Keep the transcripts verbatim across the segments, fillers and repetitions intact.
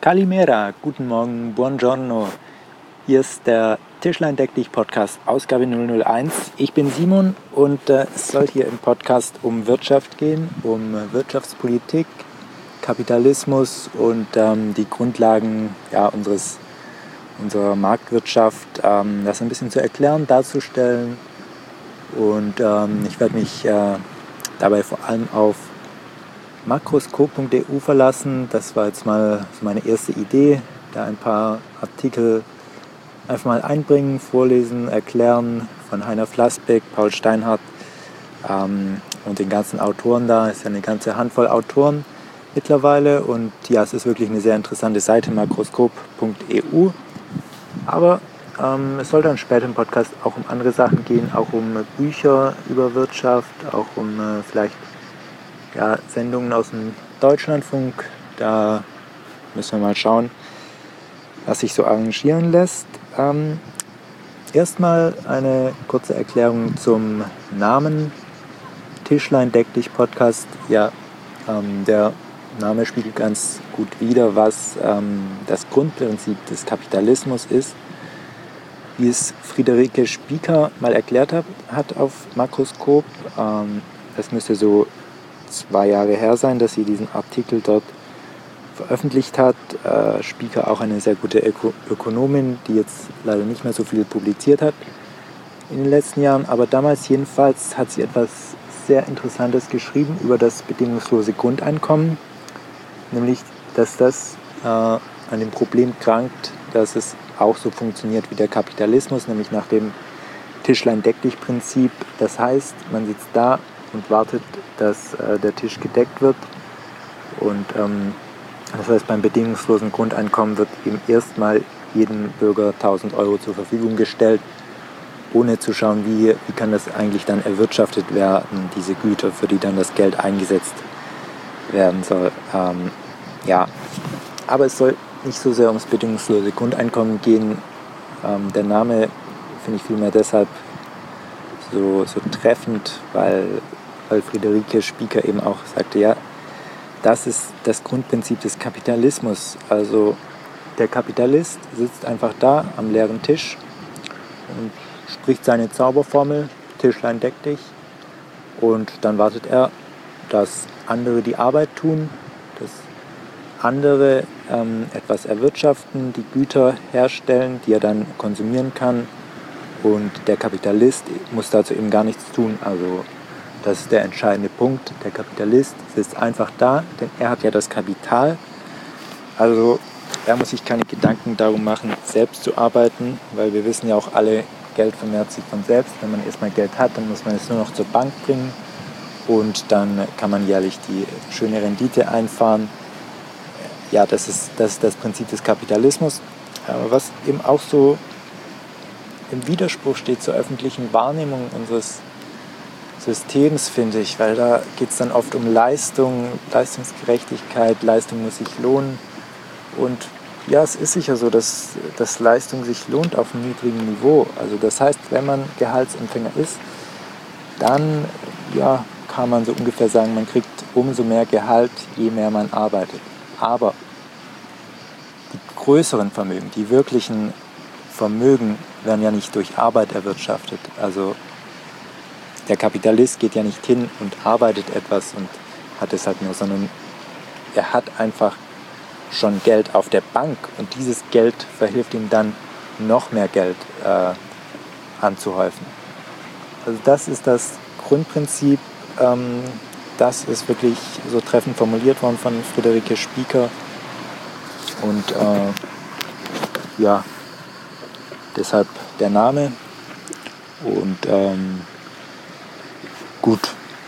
Kalimera, guten Morgen, buongiorno. Hier ist der Tischlein deck dich Podcast, Ausgabe null null eins. Ich bin Simon und äh, es soll hier im Podcast um Wirtschaft gehen, um äh, Wirtschaftspolitik, Kapitalismus und ähm, die Grundlagen ja, unseres, unserer Marktwirtschaft, ähm, das ein bisschen zu erklären, darzustellen. Und ähm, ich werde mich äh, dabei vor allem auf makroskop punkt e u verlassen. Das war jetzt mal so meine erste Idee, da ein paar Artikel einfach mal einbringen, vorlesen, erklären von Heiner Flassbeck, Paul Steinhardt ähm, und den ganzen Autoren da. Es ist ja eine ganze Handvoll Autoren mittlerweile und ja, es ist wirklich eine sehr interessante Seite, makroskop punkt e u. Aber ähm, es soll dann später im Podcast auch um andere Sachen gehen, auch um Bücher über Wirtschaft, auch um äh, vielleicht ja, Sendungen aus dem Deutschlandfunk. Da müssen wir mal schauen, was sich so arrangieren lässt. Ähm, erstmal eine kurze Erklärung zum Namen Tischlein deck dich Podcast. Ja, ähm, der Name spiegelt ganz gut wider, was ähm, das Grundprinzip des Kapitalismus ist. Wie es Friederike Spieker mal erklärt hat, hat auf Makroskop. Ähm, das müsste so zwei Jahre her sein, dass sie diesen Artikel dort veröffentlicht hat. Äh, Spieker auch eine sehr gute Öko- Ökonomin, die jetzt leider nicht mehr so viel publiziert hat in den letzten Jahren. Aber damals jedenfalls hat sie etwas sehr Interessantes geschrieben über das bedingungslose Grundeinkommen. Nämlich, dass das äh, an dem Problem krankt, dass es auch so funktioniert wie der Kapitalismus, nämlich nach dem Tischlein-deck-dich-Prinzip. Das heißt, man sitzt da und wartet, dass äh, der Tisch gedeckt wird. Und ähm, das heißt, beim bedingungslosen Grundeinkommen wird eben erstmal jedem Bürger tausend Euro zur Verfügung gestellt, ohne zu schauen, wie, wie kann das eigentlich dann erwirtschaftet werden, diese Güter, für die dann das Geld eingesetzt werden soll. Ähm, ja, aber es soll nicht so sehr ums bedingungslose Grundeinkommen gehen. Ähm, der Name finde ich vielmehr deshalb so, so treffend, weil, weil Friederike Spieker eben auch sagte, ja, das ist das Grundprinzip des Kapitalismus. Also der Kapitalist sitzt einfach da am leeren Tisch und spricht seine Zauberformel, Tischlein deck dich, und dann wartet er, dass andere die Arbeit tun, dass andere ähm, etwas erwirtschaften, die Güter herstellen, die er dann konsumieren kann, und der Kapitalist muss dazu eben gar nichts tun. Also das ist der entscheidende Punkt. Der Kapitalist sitzt einfach da, denn er hat ja das Kapital. Also er muss sich keine Gedanken darum machen, selbst zu arbeiten, weil wir wissen ja auch alle, Geld vermehrt sich von selbst. Wenn man erstmal Geld hat, dann muss man es nur noch zur Bank bringen und dann kann man jährlich die schöne Rendite einfahren. Ja, das ist, das ist das Prinzip des Kapitalismus. Aber was eben auch so im Widerspruch steht zur öffentlichen Wahrnehmung unseres Systems, finde ich, weil da geht es dann oft um Leistung, Leistungsgerechtigkeit, Leistung muss sich lohnen. Und ja, es ist sicher so, dass, dass Leistung sich lohnt auf einem niedrigen Niveau. Also das heißt, wenn man Gehaltsempfänger ist, dann ja, kann man so ungefähr sagen, man kriegt umso mehr Gehalt, je mehr man arbeitet. Aber die größeren Vermögen, die wirklichen Vermögen werden ja nicht durch Arbeit erwirtschaftet. Also der Kapitalist geht ja nicht hin und arbeitet etwas und hat es halt nur, sondern er hat einfach schon Geld auf der Bank und dieses Geld verhilft ihm dann, noch mehr Geld äh, anzuhäufen. Also das ist das Grundprinzip, ähm, das ist wirklich so treffend formuliert worden von Friederike Spieker und äh, ja, deshalb der Name und ähm, gut.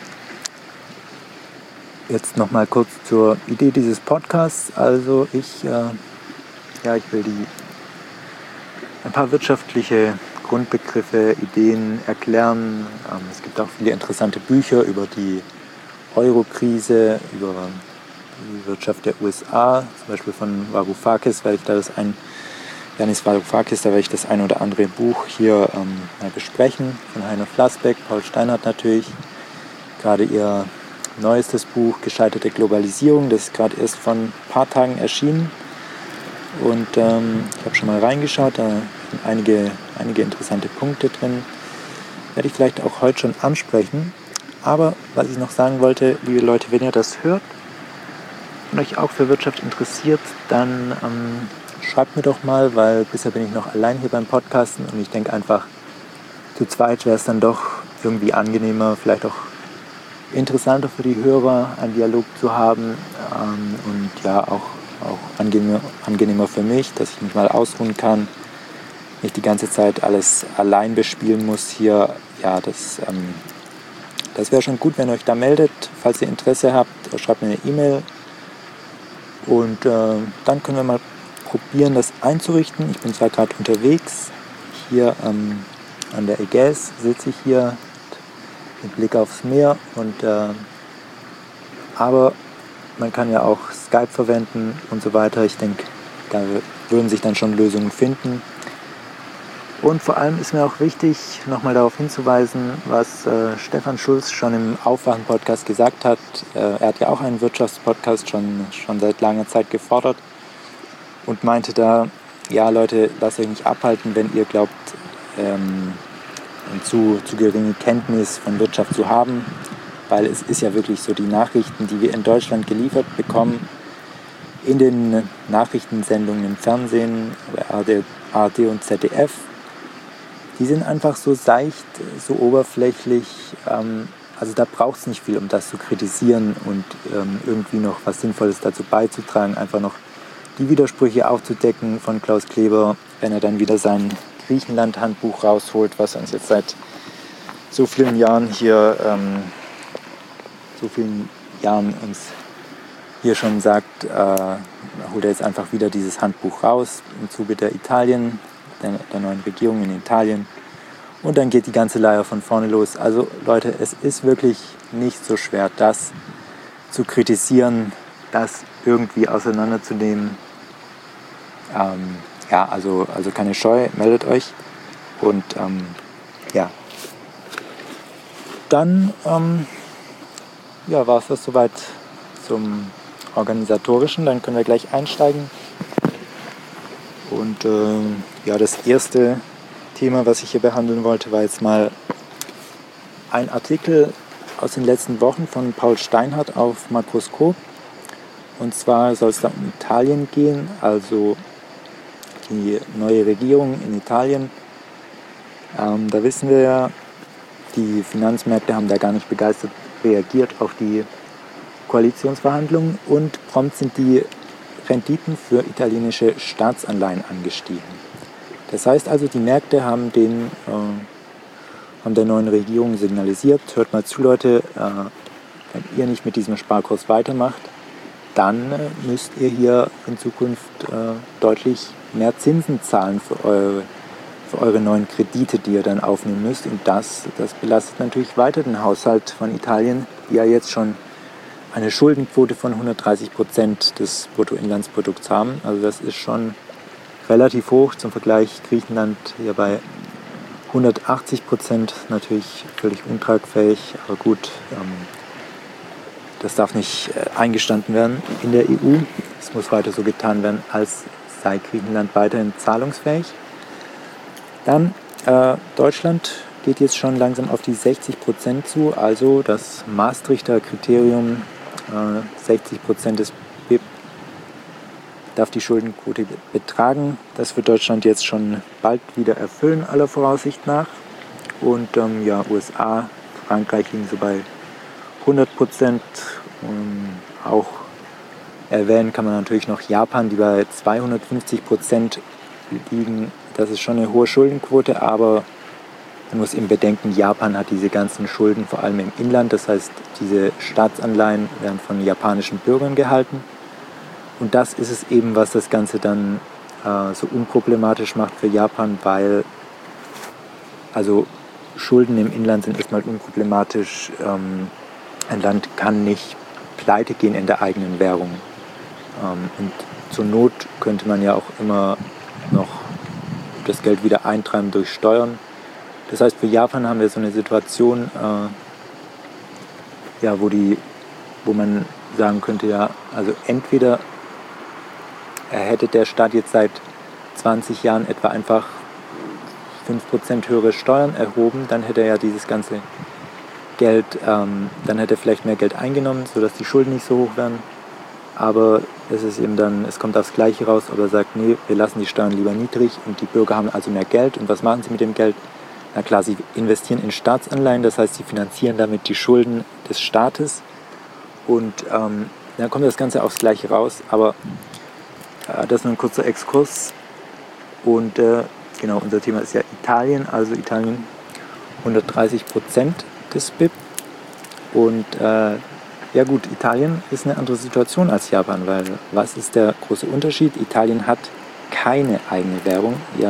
Jetzt nochmal kurz zur Idee dieses Podcasts. Also ich, äh, ja, ich will die ein paar wirtschaftliche Grundbegriffe, Ideen erklären. Ähm, es gibt auch viele interessante Bücher über die Euro-Krise, über die Wirtschaft der U S A, zum Beispiel von Varoufakis, weil ich da das ein Yanis Varoufakis, da werde ich das ein oder andere Buch hier ähm, mal besprechen, von Heiner Flassbeck, Paul Steinhardt natürlich, gerade ihr neuestes Buch, Gescheiterte Globalisierung, das ist gerade erst vor ein paar Tagen erschienen. und ähm, ich habe schon mal reingeschaut, da sind einige, einige interessante Punkte drin. Werde ich vielleicht auch heute schon ansprechen. Aber was ich noch sagen wollte, liebe Leute, wenn ihr das hört und euch auch für Wirtschaft interessiert, dann ähm, schreibt mir doch mal, weil bisher bin ich noch allein hier beim Podcasten und ich denke einfach, zu zweit wäre es dann doch irgendwie angenehmer, vielleicht auch interessanter für die Hörer, einen Dialog zu haben ähm, und ja auch, auch angenehmer, angenehmer für mich, dass ich mich mal ausruhen kann, nicht die ganze Zeit alles allein bespielen muss hier. Ja, das, ähm, das wäre schon gut, wenn ihr euch da meldet. Falls ihr Interesse habt, schreibt mir eine E-Mail und äh, dann können wir mal probieren, das einzurichten. Ich bin zwar gerade unterwegs, hier ähm, an der Ägäis sitze ich hier mit Blick aufs Meer, und äh, aber man kann ja auch Skype verwenden und so weiter. Ich denke, da würden sich dann schon Lösungen finden. Und vor allem ist mir auch wichtig, nochmal darauf hinzuweisen, was äh, Stefan Schulz schon im Aufwachen-Podcast gesagt hat. Äh, er hat ja auch einen Wirtschaftspodcast schon, schon seit langer Zeit gefordert und meinte da, ja Leute, lasst euch nicht abhalten, wenn ihr glaubt, ähm, eine zu, zu geringe Kenntnis von Wirtschaft zu haben, weil es ist ja wirklich so, die Nachrichten, die wir in Deutschland geliefert bekommen, in den Nachrichtensendungen im Fernsehen, A R D und Z D F, die sind einfach so seicht, so oberflächlich, ähm, also da braucht es nicht viel, um das zu kritisieren und ähm, irgendwie noch was Sinnvolles dazu beizutragen, einfach noch die Widersprüche aufzudecken von Klaus Kleber, wenn er dann wieder sein Griechenland-Handbuch rausholt, was uns jetzt seit so vielen Jahren hier, ähm, so vielen Jahren uns hier schon sagt, äh, holt er jetzt einfach wieder dieses Handbuch raus im Zuge der Italien, der, der neuen Regierung in Italien. Und dann geht die ganze Leier von vorne los. Also Leute, es ist wirklich nicht so schwer, das zu kritisieren, das irgendwie auseinanderzunehmen. Ähm, ja, also, also keine Scheu, meldet euch. Und ähm, ja, dann ähm, ja, war es das soweit zum Organisatorischen. Dann können wir gleich einsteigen. Und äh, ja, das erste Thema, was ich hier behandeln wollte, war jetzt mal ein Artikel aus den letzten Wochen von Paul Steinhardt auf Makroskop. Und zwar soll es da um Italien gehen, also die neue Regierung in Italien. Ähm, da wissen wir ja, die Finanzmärkte haben da gar nicht begeistert reagiert auf die Koalitionsverhandlungen und prompt sind die Renditen für italienische Staatsanleihen angestiegen. Das heißt also, die Märkte haben, den, äh, haben der neuen Regierung signalisiert, hört mal zu Leute, äh, wenn ihr nicht mit diesem Sparkurs weitermacht, dann äh, müsst ihr hier in Zukunft äh, deutlich mehr Zinsen zahlen für eure, für eure neuen Kredite, die ihr dann aufnehmen müsst. Und das, das belastet natürlich weiter den Haushalt von Italien, die ja jetzt schon eine Schuldenquote von hundertdreißig Prozent des Bruttoinlandsprodukts haben. Also das ist schon relativ hoch, zum Vergleich Griechenland hier bei hundertachtzig Prozent, natürlich völlig untragfähig, aber gut, ähm, das darf nicht äh, eingestanden werden in der E U. Es muss weiter so getan werden, als sei Griechenland weiterhin zahlungsfähig. Dann äh, Deutschland geht jetzt schon langsam auf die sechzig Prozent zu, also das Maastrichter Kriterium, äh, sechzig Prozent des B I P darf die Schuldenquote betragen. Das wird Deutschland jetzt schon bald wieder erfüllen, aller Voraussicht nach. Und ähm, ja, U S A, Frankreich liegen so bei hundert Prozent. Und auch erwähnen kann man natürlich noch Japan, die bei zweihundertfünfzig Prozent liegen. Das ist schon eine hohe Schuldenquote, aber man muss eben bedenken, Japan hat diese ganzen Schulden vor allem im Inland. Das heißt, diese Staatsanleihen werden von japanischen Bürgern gehalten. Und das ist es eben, was das Ganze dann äh, so unproblematisch macht für Japan, weil also Schulden im Inland sind erstmal unproblematisch. Ähm, ein Land kann nicht pleite gehen in der eigenen Währung. Ähm, und zur Not könnte man ja auch immer noch das Geld wieder eintreiben durch Steuern. Das heißt, für Japan haben wir so eine Situation, äh, ja, wo, die, wo man sagen könnte, ja, also entweder hätte der Staat jetzt seit zwanzig Jahren etwa einfach fünf Prozent höhere Steuern erhoben, dann hätte er ja dieses ganze Geld, ähm, dann hätte er vielleicht mehr Geld eingenommen, sodass die Schulden nicht so hoch wären. Aber es ist eben dann, es kommt aufs Gleiche raus, aber er sagt, nee, wir lassen die Steuern lieber niedrig und die Bürger haben also mehr Geld. Und was machen sie mit dem Geld? Na klar, sie investieren in Staatsanleihen, das heißt, sie finanzieren damit die Schulden des Staates. Und ähm, dann kommt das Ganze aufs Gleiche raus, aber äh, das ist nur ein kurzer Exkurs. Und äh, genau, unser Thema ist ja Italien, also Italien hundertdreißig Prozent des B I P. Und äh, ja gut, Italien ist eine andere Situation als Japan, weil was ist der große Unterschied? Italien hat keine eigene Währung, ja.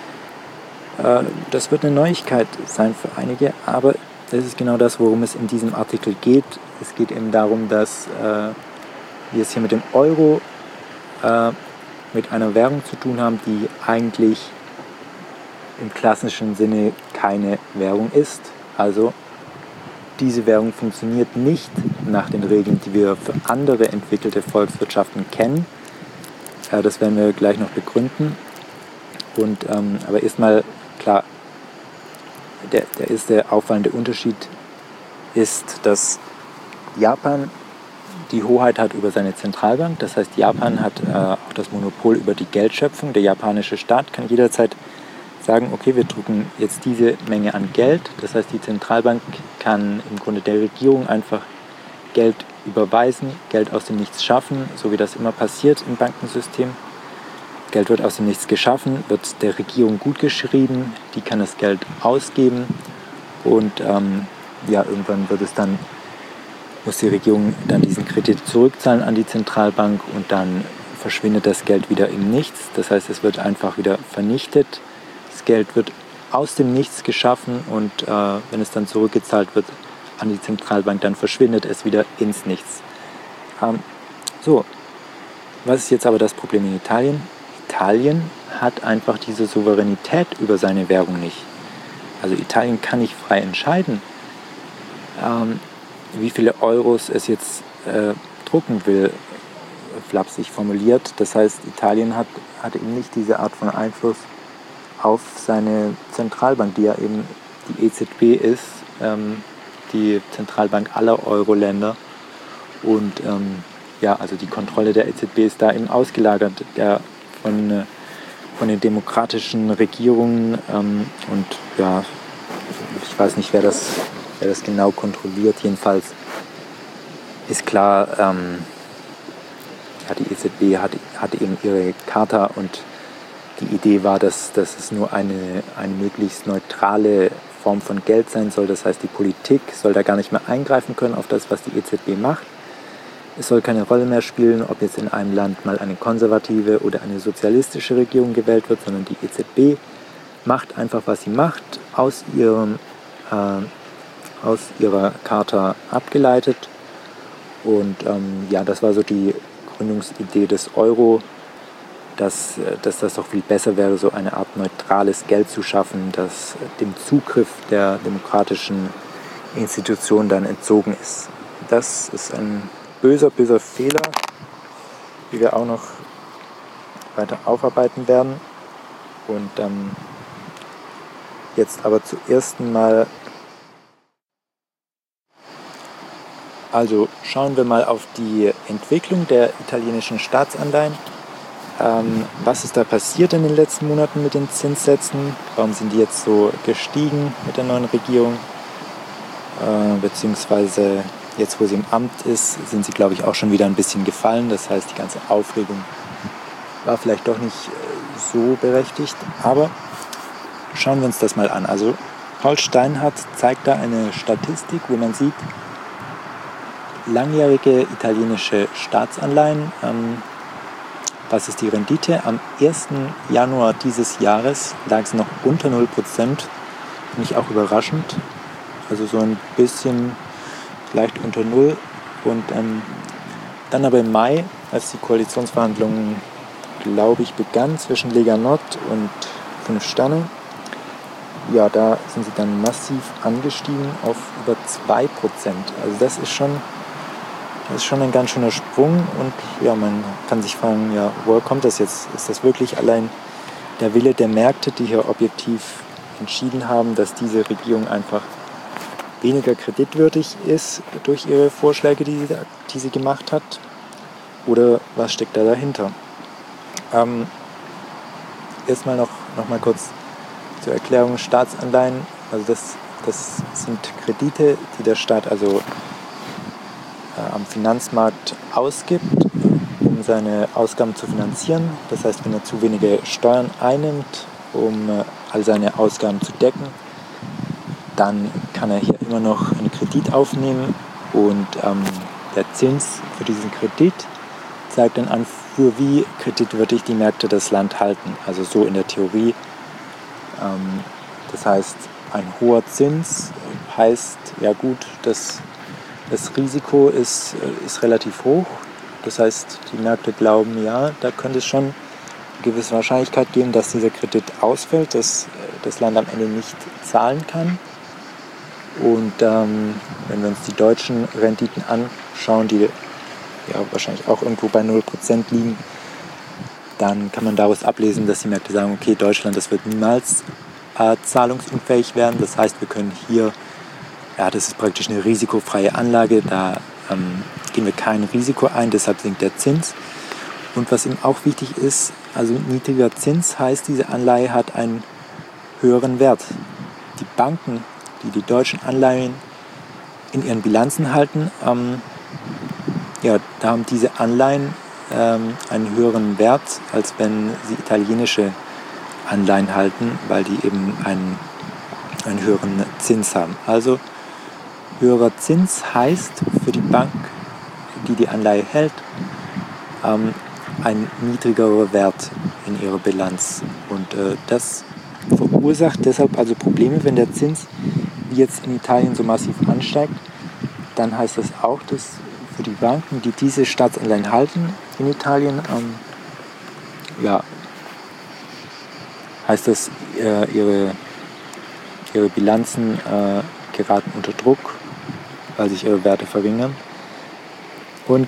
Äh, das wird eine Neuigkeit sein für einige, aber das ist genau das, worum es in diesem Artikel geht. Es geht eben darum, dass äh, wir es hier mit dem Euro äh, mit einer Währung zu tun haben, die eigentlich im klassischen Sinne keine Währung ist. Also diese Währung funktioniert nicht nach den Regeln, die wir für andere entwickelte Volkswirtschaften kennen. Äh, das werden wir gleich noch begründen. Und, ähm, aber erstmal, klar, der, der erste auffallende Unterschied ist, dass Japan die Hoheit hat über seine Zentralbank. Das heißt, Japan hat äh, auch das Monopol über die Geldschöpfung. Der japanische Staat kann jederzeit sagen, okay, wir drucken jetzt diese Menge an Geld. Das heißt, die Zentralbank kann im Grunde der Regierung einfach Geld überweisen, Geld aus dem Nichts schaffen, so wie das immer passiert im Bankensystem. Geld wird aus dem Nichts geschaffen, wird der Regierung gutgeschrieben, die kann das Geld ausgeben und ähm, ja, irgendwann wird es dann, muss die Regierung dann diesen Kredit zurückzahlen an die Zentralbank und dann verschwindet das Geld wieder im Nichts. Das heißt, es wird einfach wieder vernichtet. Das Geld wird aus dem Nichts geschaffen und äh, wenn es dann zurückgezahlt wird an die Zentralbank, dann verschwindet es wieder ins Nichts. Ähm, so, was ist jetzt aber das Problem in Italien? Italien hat einfach diese Souveränität über seine Währung nicht. Also Italien kann nicht frei entscheiden, ähm, wie viele Euros es jetzt äh, drucken will, flapsig formuliert. Das heißt, Italien hat, hat eben nicht diese Art von Einfluss auf seine Zentralbank, die ja eben die E Z B ist, ähm, die Zentralbank aller Euro-Länder. Und ähm, ja, also die Kontrolle der E Z B ist da eben ausgelagert der, von, äh, von den demokratischen Regierungen. Ähm, und ja, ich weiß nicht, wer das, wer das genau kontrolliert. Jedenfalls ist klar, ähm, ja, die E Z B hat, hat eben ihre Charta und die Idee war, dass, dass es nur eine, eine möglichst neutrale Form von Geld sein soll. Das heißt, die Politik soll da gar nicht mehr eingreifen können auf das, was die E Z B macht. Es soll keine Rolle mehr spielen, ob jetzt in einem Land mal eine konservative oder eine sozialistische Regierung gewählt wird, sondern die E Z B macht einfach, was sie macht, aus, ihrem, äh, aus ihrer Charta abgeleitet. Und ähm, ja, das war so die Gründungsidee des Euro, dass, dass das doch viel besser wäre, so eine Art neutrales Geld zu schaffen, das dem Zugriff der demokratischen Institutionen dann entzogen ist. Das ist ein böser, böser Fehler, die wir auch noch weiter aufarbeiten werden. Und ähm, jetzt aber zuerst mal, also schauen wir mal auf die Entwicklung der italienischen Staatsanleihen. Ähm, was ist da passiert in den letzten Monaten mit den Zinssätzen? Warum sind die jetzt so gestiegen mit der neuen Regierung? Äh, beziehungsweise jetzt, wo sie im Amt ist, sind sie, glaube ich, auch schon wieder ein bisschen gefallen. Das heißt, die ganze Aufregung war vielleicht doch nicht äh, so berechtigt. Aber schauen wir uns das mal an. Also Paul Steinhardt zeigt da eine Statistik, wo man sieht, langjährige italienische Staatsanleihen. Ähm, Was ist die Rendite? Am ersten Januar dieses Jahres lag es noch unter null Prozent. Finde ich auch überraschend. Also so ein bisschen leicht unter null. Und ähm, dann aber im Mai, als die Koalitionsverhandlungen, glaube ich, begannen zwischen Lega Nord und Fünf Sterne, ja, da sind sie dann massiv angestiegen auf über zwei Prozent. Also das ist schon Das ist schon ein ganz schöner Sprung und ja, man kann sich fragen, ja, woher kommt das jetzt? Ist das wirklich allein der Wille der Märkte, die hier objektiv entschieden haben, dass diese Regierung einfach weniger kreditwürdig ist durch ihre Vorschläge, die sie, die sie gemacht hat? Oder was steckt da dahinter? Ähm, erstmal noch, noch mal kurz zur Erklärung: Staatsanleihen, also das, das sind Kredite, die der Staat also am Finanzmarkt ausgibt, um seine Ausgaben zu finanzieren. Das heißt, wenn er zu wenige Steuern einnimmt, um all seine Ausgaben zu decken, dann kann er hier immer noch einen Kredit aufnehmen und ähm, der Zins für diesen Kredit zeigt dann an, für wie kreditwürdig die Märkte das Land halten. Also so in der Theorie. Ähm, das heißt, ein hoher Zins heißt, ja gut, dass das Risiko ist, ist relativ hoch. Das heißt, die Märkte glauben, ja, da könnte es schon eine gewisse Wahrscheinlichkeit geben, dass dieser Kredit ausfällt, dass das Land am Ende nicht zahlen kann. Und ähm, wenn wir uns die deutschen Renditen anschauen, die ja wahrscheinlich auch irgendwo bei null Prozent liegen, dann kann man daraus ablesen, dass die Märkte sagen, okay, Deutschland, das wird niemals äh, zahlungsunfähig werden. Das heißt, wir können hier, ja, das ist praktisch eine risikofreie Anlage, da ähm, gehen wir kein Risiko ein, deshalb sinkt der Zins. Und was eben auch wichtig ist, also niedriger Zins heißt, diese Anleihe hat einen höheren Wert. Die Banken, die die deutschen Anleihen in ihren Bilanzen halten, ähm, ja, da haben diese Anleihen ähm, einen höheren Wert, als wenn sie italienische Anleihen halten, weil die eben einen, einen höheren Zins haben. Also höherer Zins heißt für die Bank, die die Anleihe hält, ähm, ein niedrigerer Wert in ihrer Bilanz. Und äh, das verursacht deshalb also Probleme, wenn der Zins wie jetzt in Italien so massiv ansteigt. Dann heißt das auch, dass für die Banken, die diese Staatsanleihen halten in Italien, ähm, ja, heißt das, äh, ihre, ihre Bilanzen äh, geraten unter Druck, weil sich ihre Werte verringern. Und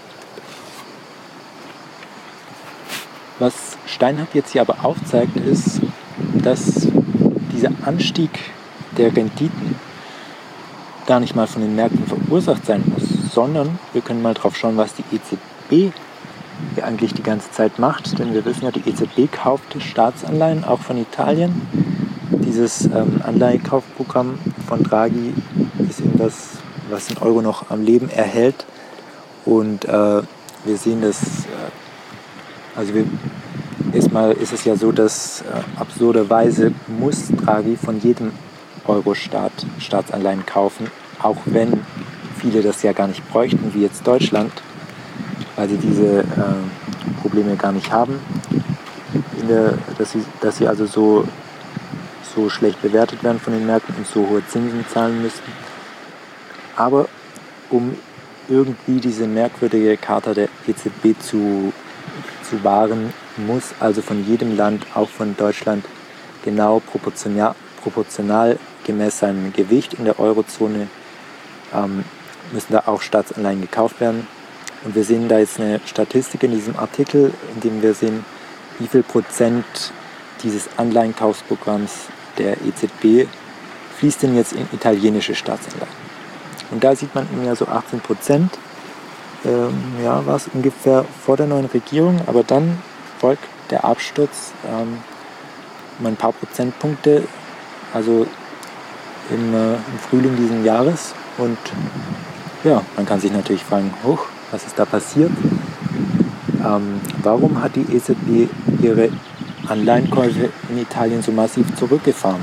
was Steinhardt jetzt hier aber aufzeigt, ist, dass dieser Anstieg der Renditen gar nicht mal von den Märkten verursacht sein muss, sondern wir können mal drauf schauen, was die E Z B hier eigentlich die ganze Zeit macht. Denn wir wissen ja, die E Z B kauft Staatsanleihen, auch von Italien. Dieses ähm, Anleihekaufprogramm von Draghi ist eben das, was den Euro noch am Leben erhält. Und äh, wir sehen, dass, äh, also wir, erstmal ist es ja so, dass äh, absurderweise muss Draghi von jedem Euro-Staat Staatsanleihen kaufen, auch wenn viele das ja gar nicht bräuchten, wie jetzt Deutschland, weil sie diese äh, Probleme gar nicht haben, in der, dass, sie, dass sie also so, so schlecht bewertet werden von den Märkten und so hohe Zinsen zahlen müssten. Aber um irgendwie diese merkwürdige Charta der E Z B zu, zu wahren, muss also von jedem Land, auch von Deutschland, genau proportional, proportional gemäß seinem Gewicht in der Eurozone ähm, müssen da auch Staatsanleihen gekauft werden. Und wir sehen da jetzt eine Statistik in diesem Artikel, in dem wir sehen, wie viel Prozent dieses Anleihenkaufprogramms der E Z B fließt denn jetzt in italienische Staatsanleihen. Und da sieht man eben ja so achtzehn Prozent, ähm, ja, war es ungefähr vor der neuen Regierung, aber dann folgt der Absturz ähm, um ein paar Prozentpunkte, also im, äh, im Frühling diesen Jahres. Und ja, man kann sich natürlich fragen, hoch, was ist da passiert? Ähm, warum hat die E Z B ihre Anleihenkäufe in Italien so massiv zurückgefahren?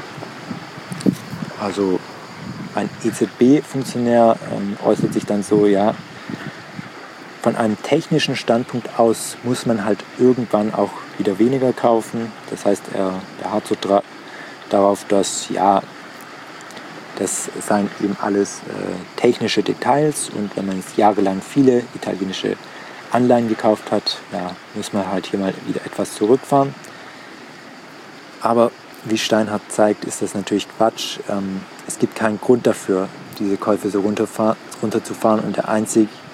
Also ein E Z B-Funktionär ähm, äußert sich dann so, ja, von einem technischen Standpunkt aus muss man halt irgendwann auch wieder weniger kaufen. Das heißt, er beharrt so dra- darauf, dass, ja, das seien eben alles äh, technische Details und wenn man jetzt jahrelang viele italienische Anleihen gekauft hat, ja, muss man halt hier mal wieder etwas zurückfahren. Aber wie Steinhardt zeigt, ist das natürlich Quatsch. Ähm, es gibt keinen Grund dafür, diese Käufe so runterfahr- runterzufahren und der einzig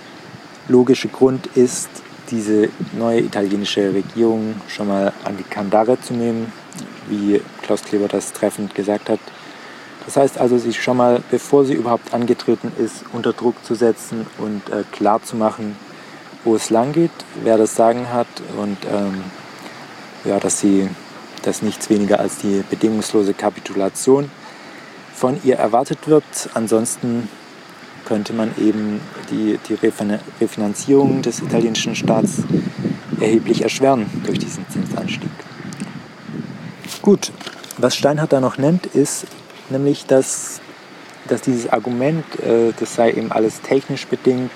logische Grund ist, diese neue italienische Regierung schon mal an die Kandare zu nehmen, wie Klaus Kleber das treffend gesagt hat. Das heißt also, sie schon mal, bevor sie überhaupt angetreten ist, unter Druck zu setzen und äh, klar zu machen, wo es lang geht, wer das Sagen hat und ähm, ja, dass sie dass nichts weniger als die bedingungslose Kapitulation von ihr erwartet wird. Ansonsten könnte man eben die, die Refinanzierung des italienischen Staats erheblich erschweren durch diesen Zinsanstieg. Gut, was Steinhardt da noch nennt, ist nämlich, dass, dass dieses Argument, äh, das sei eben alles technisch bedingt,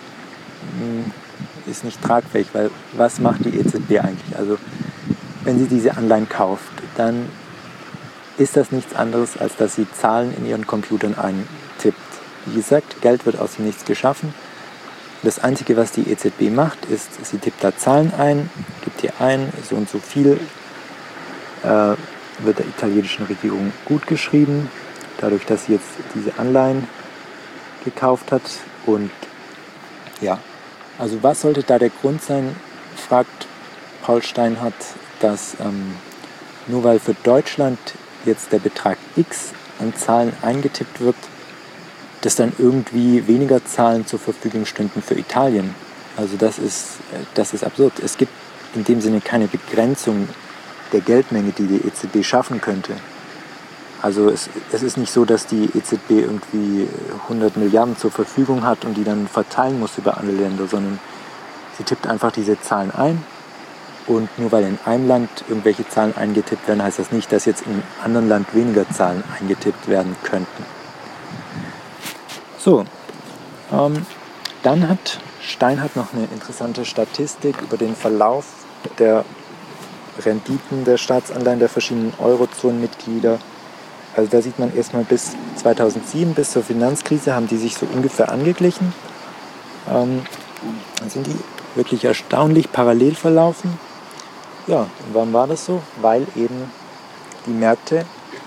mh, ist nicht tragfähig, weil was macht die E Z B eigentlich? Also wenn sie diese Anleihen kauft, dann ist das nichts anderes, als dass sie Zahlen in ihren Computern eintippt. Wie gesagt, Geld wird aus dem Nichts geschaffen. Das Einzige, was die E Z B macht, ist, sie tippt da Zahlen ein, gibt hier ein, so und so viel äh, wird der italienischen Regierung gut geschrieben, dadurch, dass sie jetzt diese Anleihen gekauft hat. Und ja, also was sollte da der Grund sein, fragt Paul Steinhardt, dass ähm, nur weil für Deutschland jetzt der Betrag X an Zahlen eingetippt wird, dass dann irgendwie weniger Zahlen zur Verfügung stünden für Italien. Also das ist, das ist absurd. Es gibt in dem Sinne keine Begrenzung der Geldmenge, die die E Z B schaffen könnte. Also es, es ist nicht so, dass die E Z B irgendwie hundert Milliarden zur Verfügung hat und die dann verteilen muss über alle Länder, sondern sie tippt einfach diese Zahlen ein. Und nur weil in einem Land irgendwelche Zahlen eingetippt werden, heißt das nicht, dass jetzt in einem anderen Land weniger Zahlen eingetippt werden könnten. So, ähm, dann hat Steinhardt noch eine interessante Statistik über den Verlauf der Renditen der Staatsanleihen der verschiedenen Eurozonenmitglieder. Also da sieht man erstmal bis zweitausendsieben, bis zur Finanzkrise, haben die sich so ungefähr angeglichen. Ähm, dann sind die wirklich erstaunlich parallel verlaufen. Ja, und warum war das so? Weil eben die Märkte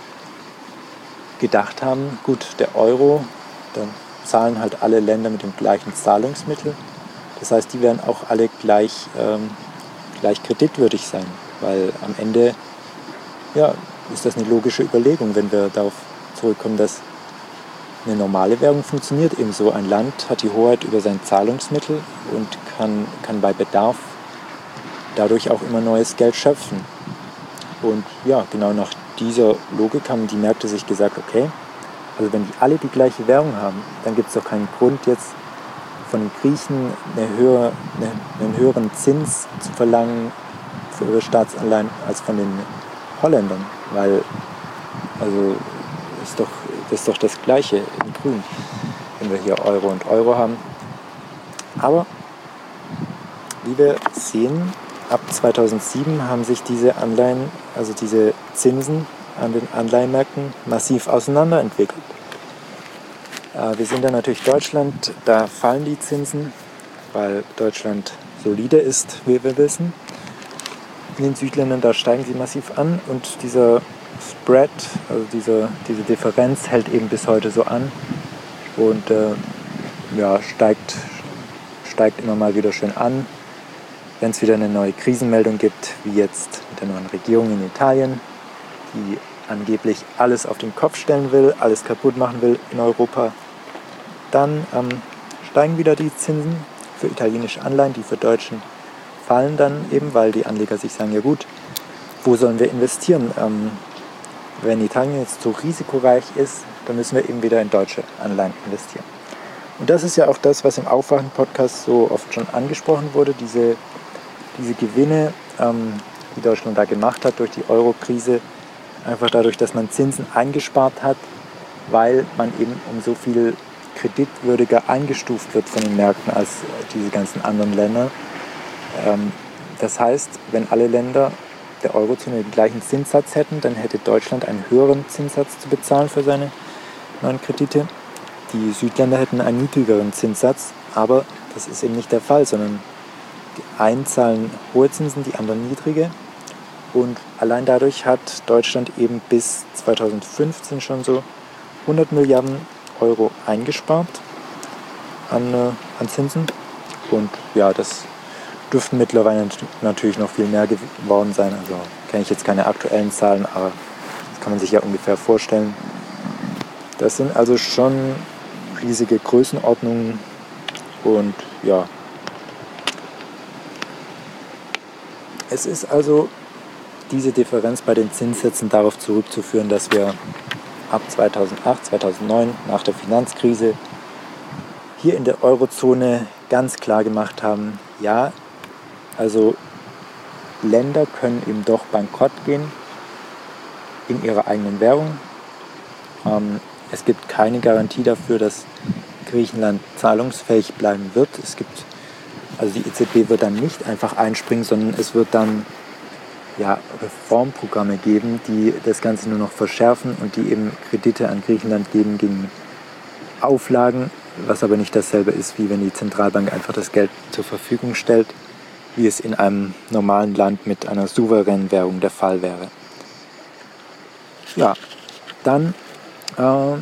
gedacht haben, gut, der Euro, dann zahlen halt alle Länder mit dem gleichen Zahlungsmittel. Das heißt, die werden auch alle gleich, ähm, gleich kreditwürdig sein, weil am Ende ja, ist das eine logische Überlegung, wenn wir darauf zurückkommen, dass eine normale Währung funktioniert eben so. Ein Land hat die Hoheit über sein Zahlungsmittel und kann, kann bei Bedarf dadurch auch immer neues Geld schöpfen. Und ja, genau nach dieser Logik haben die Märkte sich gesagt, okay, also wenn die alle die gleiche Währung haben, dann gibt es doch keinen Grund jetzt von den Griechen eine höhere, eine, einen höheren Zins zu verlangen für ihre Staatsanleihen als von den Holländern, weil also ist doch, das ist doch das Gleiche in Grün, wenn wir hier Euro und Euro haben. Aber wie wir sehen, ab zweitausendsieben haben sich diese Anleihen, also diese Zinsen an den Anleihenmärkten massiv auseinanderentwickelt. Äh, wir sehen dann natürlich Deutschland, da fallen die Zinsen, weil Deutschland solide ist, wie wir wissen. In den Südländern, da steigen sie massiv an und dieser Spread, also diese, diese Differenz hält eben bis heute so an und äh, ja, steigt, steigt immer mal wieder schön an. Wenn es wieder eine neue Krisenmeldung gibt, wie jetzt mit der neuen Regierung in Italien, die angeblich alles auf den Kopf stellen will, alles kaputt machen will in Europa, dann ähm, steigen wieder die Zinsen für italienische Anleihen, die für Deutschen fallen dann eben, weil die Anleger sich sagen, ja gut, wo sollen wir investieren? Ähm, wenn Italien jetzt so risikoreich ist, dann müssen wir eben wieder in deutsche Anleihen investieren. Und das ist ja auch das, was im Aufwachen-Podcast so oft schon angesprochen wurde, diese, diese Gewinne, ähm, die Deutschland da gemacht hat durch die Euro-Krise, einfach dadurch, dass man Zinsen eingespart hat, weil man eben um so viel kreditwürdiger eingestuft wird von den Märkten als diese ganzen anderen Länder. Ähm, das heißt, wenn alle Länder der Eurozone den gleichen Zinssatz hätten, dann hätte Deutschland einen höheren Zinssatz zu bezahlen für seine neuen Kredite. Die Südländer hätten einen niedrigeren Zinssatz, aber das ist eben nicht der Fall, sondern die einen zahlen hohe Zinsen, die anderen niedrige. Und allein dadurch hat Deutschland eben bis zweitausendfünfzehn schon so hundert Milliarden Euro eingespart an, äh, an Zinsen. Und ja, das dürften mittlerweile natürlich noch viel mehr geworden sein. Also kenne ich jetzt keine aktuellen Zahlen, aber das kann man sich ja ungefähr vorstellen. Das sind also schon riesige Größenordnungen und ja, es ist also diese Differenz bei den Zinssätzen darauf zurückzuführen, dass wir ab zweitausendacht, zweitausendneun nach der Finanzkrise hier in der Eurozone ganz klar gemacht haben, ja, also Länder können eben doch bankrott gehen in ihrer eigenen Währung. Ähm, es gibt keine Garantie dafür, dass Griechenland zahlungsfähig bleiben wird. Es gibt, also die E Z B wird dann nicht einfach einspringen, sondern es wird dann ja, Reformprogramme geben, die das Ganze nur noch verschärfen und die eben Kredite an Griechenland geben gegen Auflagen, was aber nicht dasselbe ist, wie wenn die Zentralbank einfach das Geld zur Verfügung stellt, wie es in einem normalen Land mit einer souveränen Währung der Fall wäre. Ja, dann äh,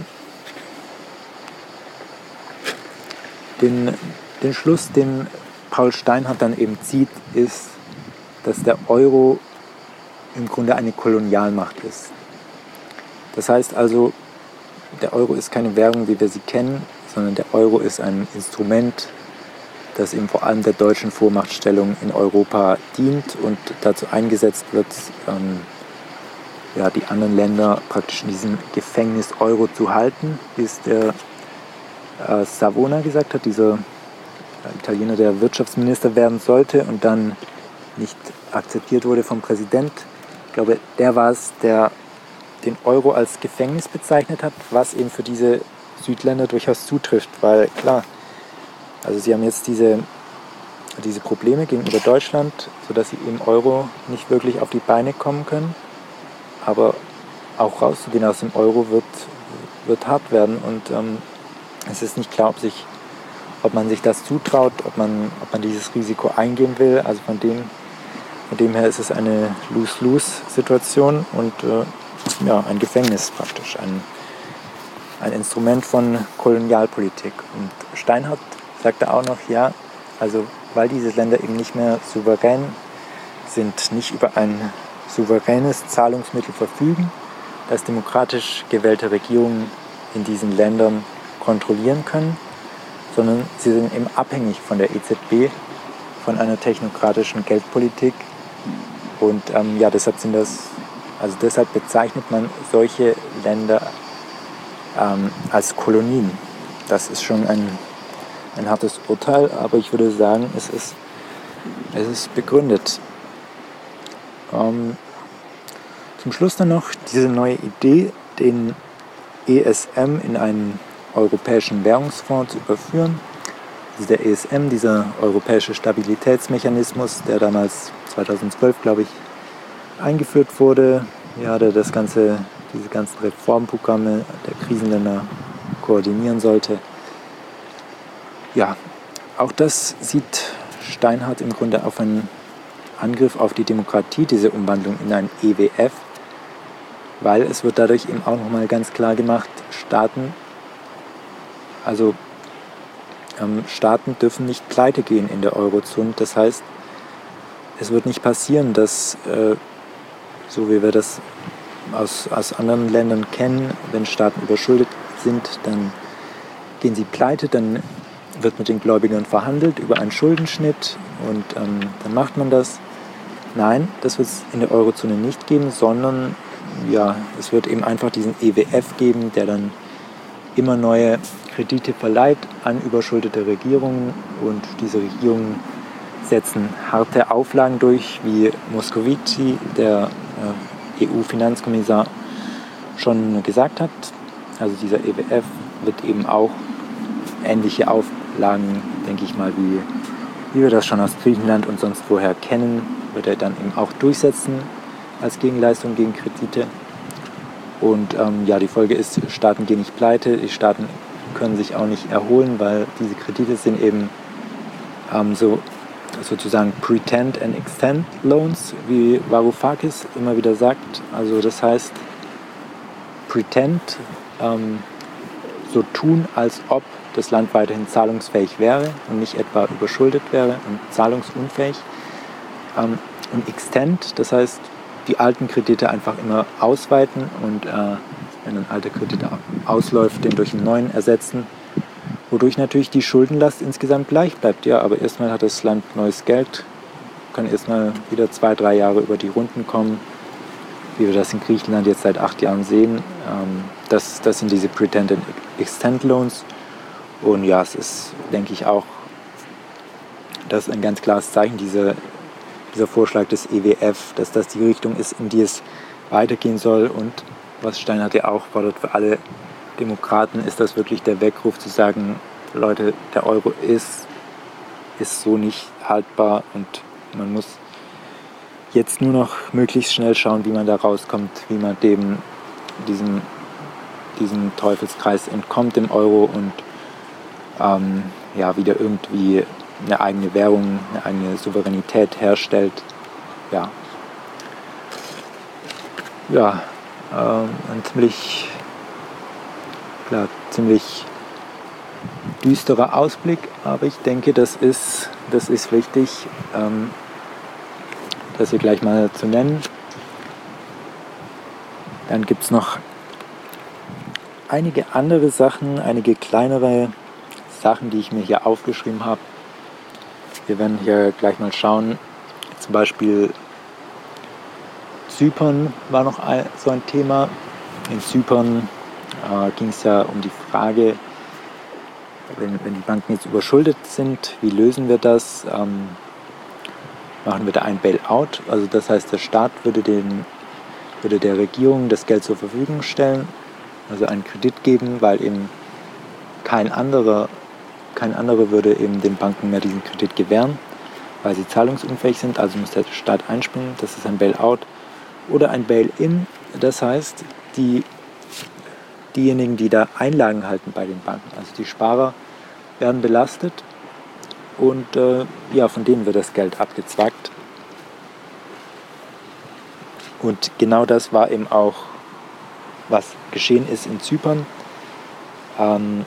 den, den Schluss, den Paul Steinhardt dann eben zieht, ist, dass der Euro im Grunde eine Kolonialmacht ist. Das heißt also, der Euro ist keine Währung, wie wir sie kennen, sondern der Euro ist ein Instrument, das eben vor allem der deutschen Vormachtstellung in Europa dient und dazu eingesetzt wird, ähm, ja, die anderen Länder praktisch in diesem Gefängnis Euro zu halten, wie es der äh, Savona gesagt hat, dieser äh, Italiener, der Wirtschaftsminister werden sollte und dann nicht akzeptiert wurde vom Präsident. Ich glaube, der war es, der den Euro als Gefängnis bezeichnet hat, was eben für diese Südländer durchaus zutrifft, weil klar, also sie haben jetzt diese, diese Probleme gegenüber Deutschland, sodass sie im Euro nicht wirklich auf die Beine kommen können, aber auch rauszugehen aus dem Euro wird, wird hart werden und ähm, es ist nicht klar, ob, sich, ob man sich das zutraut, ob man, ob man dieses Risiko eingehen will, also von dem, von dem her ist es eine Lose-Lose-Situation und äh, ja, ein Gefängnis praktisch, ein, ein Instrument von Kolonialpolitik. Und Steinhardt sagte auch noch, ja, also weil diese Länder eben nicht mehr souverän sind, nicht über ein souveränes Zahlungsmittel verfügen, das demokratisch gewählte Regierungen in diesen Ländern kontrollieren können, sondern sie sind eben abhängig von der E Z B, von einer technokratischen Geldpolitik und ähm, ja, deshalb sind das Also deshalb bezeichnet man solche Länder ähm, als Kolonien. Das ist schon ein, ein hartes Urteil, aber ich würde sagen, es ist, es ist begründet. Ähm, zum Schluss dann noch diese neue Idee, den E S M in einen europäischen Währungsfonds zu überführen. Also der E S M, dieser europäische Stabilitätsmechanismus, der damals zweitausendzwölf, glaube ich, eingeführt wurde, ja, der das ganze, diese ganzen Reformprogramme der Krisenländer koordinieren sollte. Ja, auch das sieht Steinhardt im Grunde auf einen Angriff auf die Demokratie, diese Umwandlung in ein E W F, weil es wird dadurch eben auch nochmal ganz klar gemacht, Staaten, also ähm, Staaten dürfen nicht pleite gehen in der Eurozone. Das heißt, es wird nicht passieren, dass äh, so wie wir das aus, aus anderen Ländern kennen, wenn Staaten überschuldet sind, dann gehen sie pleite, dann wird mit den Gläubigern verhandelt über einen Schuldenschnitt und ähm, dann macht man das. Nein, das wird es in der Eurozone nicht geben, sondern ja, es wird eben einfach diesen E W F geben, der dann immer neue Kredite verleiht an überschuldete Regierungen und diese Regierungen setzen harte Auflagen durch, wie Moscovici, der äh, E U-Finanzkommissar, schon gesagt hat. Also dieser E W F wird eben auch ähnliche Auflagen, denke ich mal, wie, wie wir das schon aus Griechenland und sonst woher kennen, wird er dann eben auch durchsetzen als Gegenleistung gegen Kredite. Und ähm, ja, die Folge ist, Staaten gehen nicht pleite, die Staaten können sich auch nicht erholen, weil diese Kredite sind eben ähm, so sozusagen Pretend and Extend Loans, wie Varoufakis immer wieder sagt. Also das heißt, Pretend, ähm, so tun, als ob das Land weiterhin zahlungsfähig wäre und nicht etwa überschuldet wäre und zahlungsunfähig. Ähm, und Extend, das heißt, die alten Kredite einfach immer ausweiten und äh, wenn ein alter Kredit ausläuft, den durch einen neuen ersetzen, wodurch natürlich die Schuldenlast insgesamt gleich bleibt. Ja, aber erstmal hat das Land neues Geld, kann erstmal wieder zwei, drei Jahre über die Runden kommen, wie wir das in Griechenland jetzt seit acht Jahren sehen. Ähm, das, das sind diese Pretend and Extend Loans. Und ja, es ist, denke ich, auch das ist ein ganz klares Zeichen, diese, dieser Vorschlag des E W F, dass das die Richtung ist, in die es weitergehen soll. Und was Steinhardt ja auch fordert für alle Demokraten, ist das wirklich der Weckruf zu sagen, Leute, der Euro ist, ist so nicht haltbar und man muss jetzt nur noch möglichst schnell schauen, wie man da rauskommt, wie man dem, diesem, diesem Teufelskreis entkommt im Euro und ähm, ja, wieder irgendwie eine eigene Währung, eine eigene Souveränität herstellt. Ja, ja ähm, ein ziemlich, klar, ziemlich düsterer Ausblick, aber ich denke, das ist, das ist wichtig, ähm, das hier gleich mal zu nennen. Dann gibt es noch einige andere Sachen, einige kleinere Sachen, die ich mir hier aufgeschrieben habe. Wir werden hier gleich mal schauen. Zum Beispiel Zypern war noch ein, so ein Thema. In Zypern äh, ging es ja um die Frage, wenn, wenn die Banken jetzt überschuldet sind, wie lösen wir das? Ähm, machen wir da ein Bailout? Also das heißt, der Staat würde, den, würde der Regierung das Geld zur Verfügung stellen, also einen Kredit geben, weil eben kein anderer Kein anderer würde eben den Banken mehr diesen Kredit gewähren, weil sie zahlungsunfähig sind, also muss der Staat einspringen. Das ist ein Bailout oder ein Bail-in. Das heißt, die, diejenigen, die da Einlagen halten bei den Banken, also die Sparer, werden belastet und äh, ja, von denen wird das Geld abgezwackt. Und genau das war eben auch, was geschehen ist in Zypern. Ähm,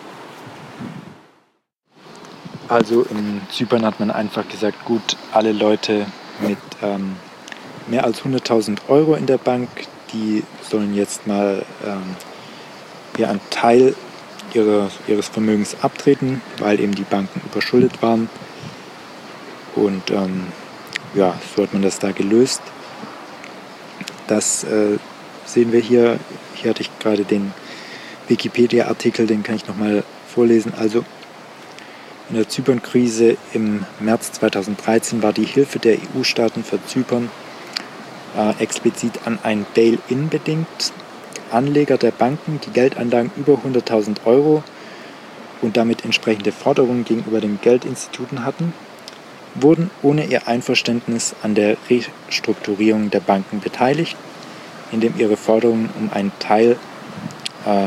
Also in Zypern hat man einfach gesagt, gut, alle Leute mit ähm, mehr als hunderttausend Euro in der Bank, die sollen jetzt mal ähm, ja, einen Teil ihrer, ihres Vermögens abtreten, weil eben die Banken überschuldet waren. Und ähm, ja, so hat man das da gelöst. Das äh, sehen wir hier. Hier hatte ich gerade den Wikipedia-Artikel, den kann ich nochmal vorlesen. Also in der Zypern-Krise im März zweitausenddreizehn war die Hilfe der E U-Staaten für Zypern äh, explizit an ein Bail-in bedingt. Anleger der Banken, die Geldanlagen über hunderttausend Euro und damit entsprechende Forderungen gegenüber den Geldinstituten hatten, wurden ohne ihr Einverständnis an der Restrukturierung der Banken beteiligt, indem ihre Forderungen um einen Teil äh,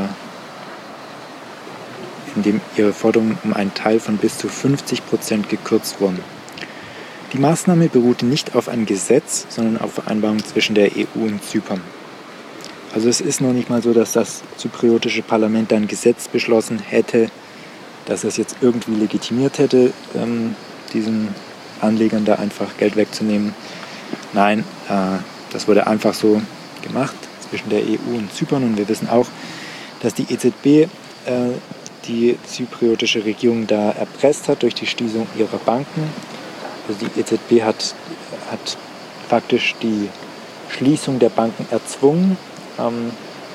in dem ihre Forderungen um einen Teil von bis zu fünfzig Prozent gekürzt wurden. Die Maßnahme beruhte nicht auf einem Gesetz, sondern auf Vereinbarungen zwischen der E U und Zypern. Also es ist noch nicht mal so, dass das zypriotische Parlament ein Gesetz beschlossen hätte, dass es jetzt irgendwie legitimiert hätte, ähm, diesen Anlegern da einfach Geld wegzunehmen. Nein, äh, das wurde einfach so gemacht zwischen der E U und Zypern und wir wissen auch, dass die E Z B äh, die zypriotische Regierung da erpresst hat durch die Schließung ihrer Banken. Also die E Z B hat, hat faktisch die Schließung der Banken erzwungen ähm,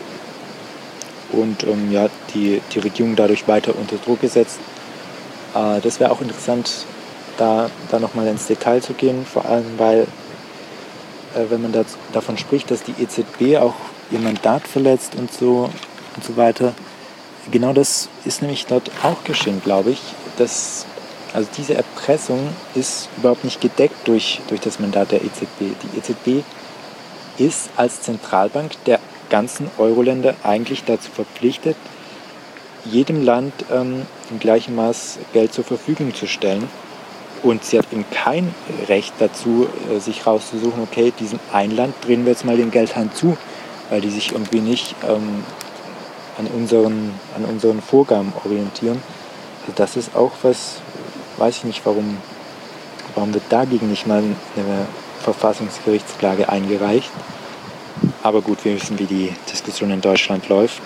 und ähm, ja, die, die Regierung dadurch weiter unter Druck gesetzt. Äh, das wäre auch interessant, da, da nochmal ins Detail zu gehen, vor allem weil, äh, wenn man das, davon spricht, dass die E Z B auch ihr Mandat verletzt und so und so weiter. Genau das ist nämlich dort auch geschehen, glaube ich. Dass, also diese Erpressung ist überhaupt nicht gedeckt durch, durch das Mandat der E Z B. Die E Z B ist als Zentralbank der ganzen Euro-Länder eigentlich dazu verpflichtet, jedem Land ähm, im gleichen Maß Geld zur Verfügung zu stellen. Und sie hat eben kein Recht dazu, äh, sich rauszusuchen, okay, diesem einen Land drehen wir jetzt mal den Geldhahn zu, weil die sich irgendwie nicht ähm, an unseren, an unseren Vorgaben orientieren. Also das ist auch was, weiß ich nicht, warum, warum wird dagegen nicht mal eine Verfassungsgerichtsklage eingereicht. Aber gut, wir wissen, wie die Diskussion in Deutschland läuft.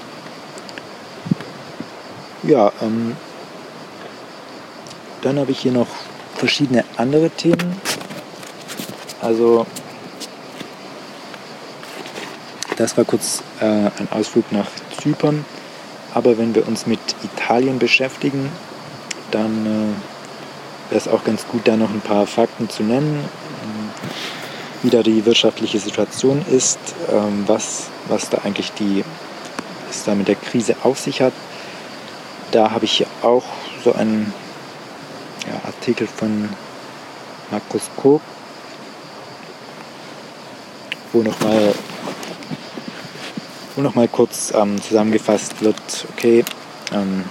Ja, ähm, dann habe ich hier noch verschiedene andere Themen. Also das war kurz äh, ein Ausflug nach Zypern. Aber wenn wir uns mit Italien beschäftigen, dann äh, wäre es auch ganz gut, da noch ein paar Fakten zu nennen, wie da die wirtschaftliche Situation ist, ähm, was, was da eigentlich die, es da mit der Krise auf sich hat. Da habe ich hier auch so einen ja, Artikel von Makroskop, wo nochmal wo noch mal kurz ähm, zusammengefasst wird, okay, ähm,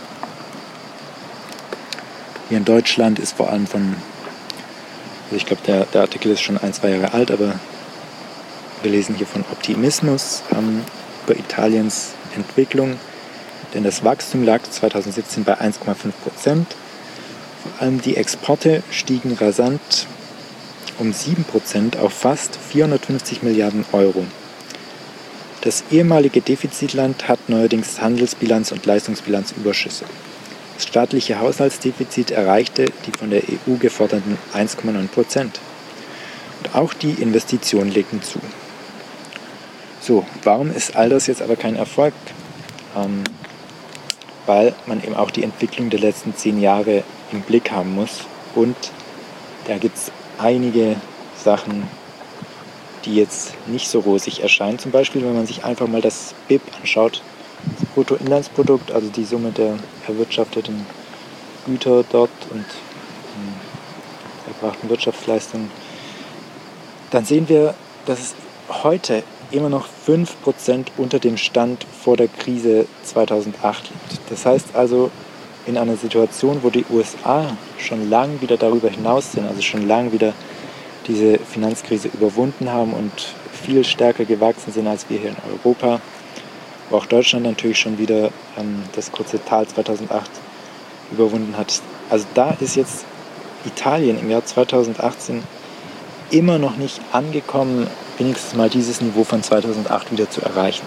hier in Deutschland ist vor allem von, also ich glaube, der, der Artikel ist schon ein, zwei Jahre alt, aber wir lesen hier von Optimismus ähm, über Italiens Entwicklung, denn das Wachstum lag zweitausendsiebzehn bei eins Komma fünf Prozent. Vor allem die Exporte stiegen rasant um sieben Prozent auf fast vierhundertfünfzig Milliarden Euro. Das ehemalige Defizitland hat neuerdings Handelsbilanz- und Leistungsbilanzüberschüsse. Das staatliche Haushaltsdefizit erreichte die von der E U geforderten eins Komma neun Prozent. Und auch die Investitionen legten zu. So, warum ist all das jetzt aber kein Erfolg? Ähm, weil man eben auch die Entwicklung der letzten zehn Jahre im Blick haben muss. Und da gibt es einige Sachen, die jetzt nicht so rosig erscheinen. Zum Beispiel, wenn man sich einfach mal das B I P anschaut, das Bruttoinlandsprodukt, also die Summe der erwirtschafteten Güter dort und erbrachten Wirtschaftsleistungen, dann sehen wir, dass es heute immer noch fünf Prozent unter dem Stand vor der Krise zweitausendacht liegt. Das heißt also, in einer Situation, wo die U S A schon lange wieder darüber hinaus sind, also schon lange wieder diese Finanzkrise überwunden haben und viel stärker gewachsen sind als wir hier in Europa, wo auch Deutschland natürlich schon wieder ähm, das kurze Tal zweitausendacht überwunden hat. Also da ist jetzt Italien im Jahr zweitausendachtzehn immer noch nicht angekommen, wenigstens mal dieses Niveau von zweitausendacht wieder zu erreichen.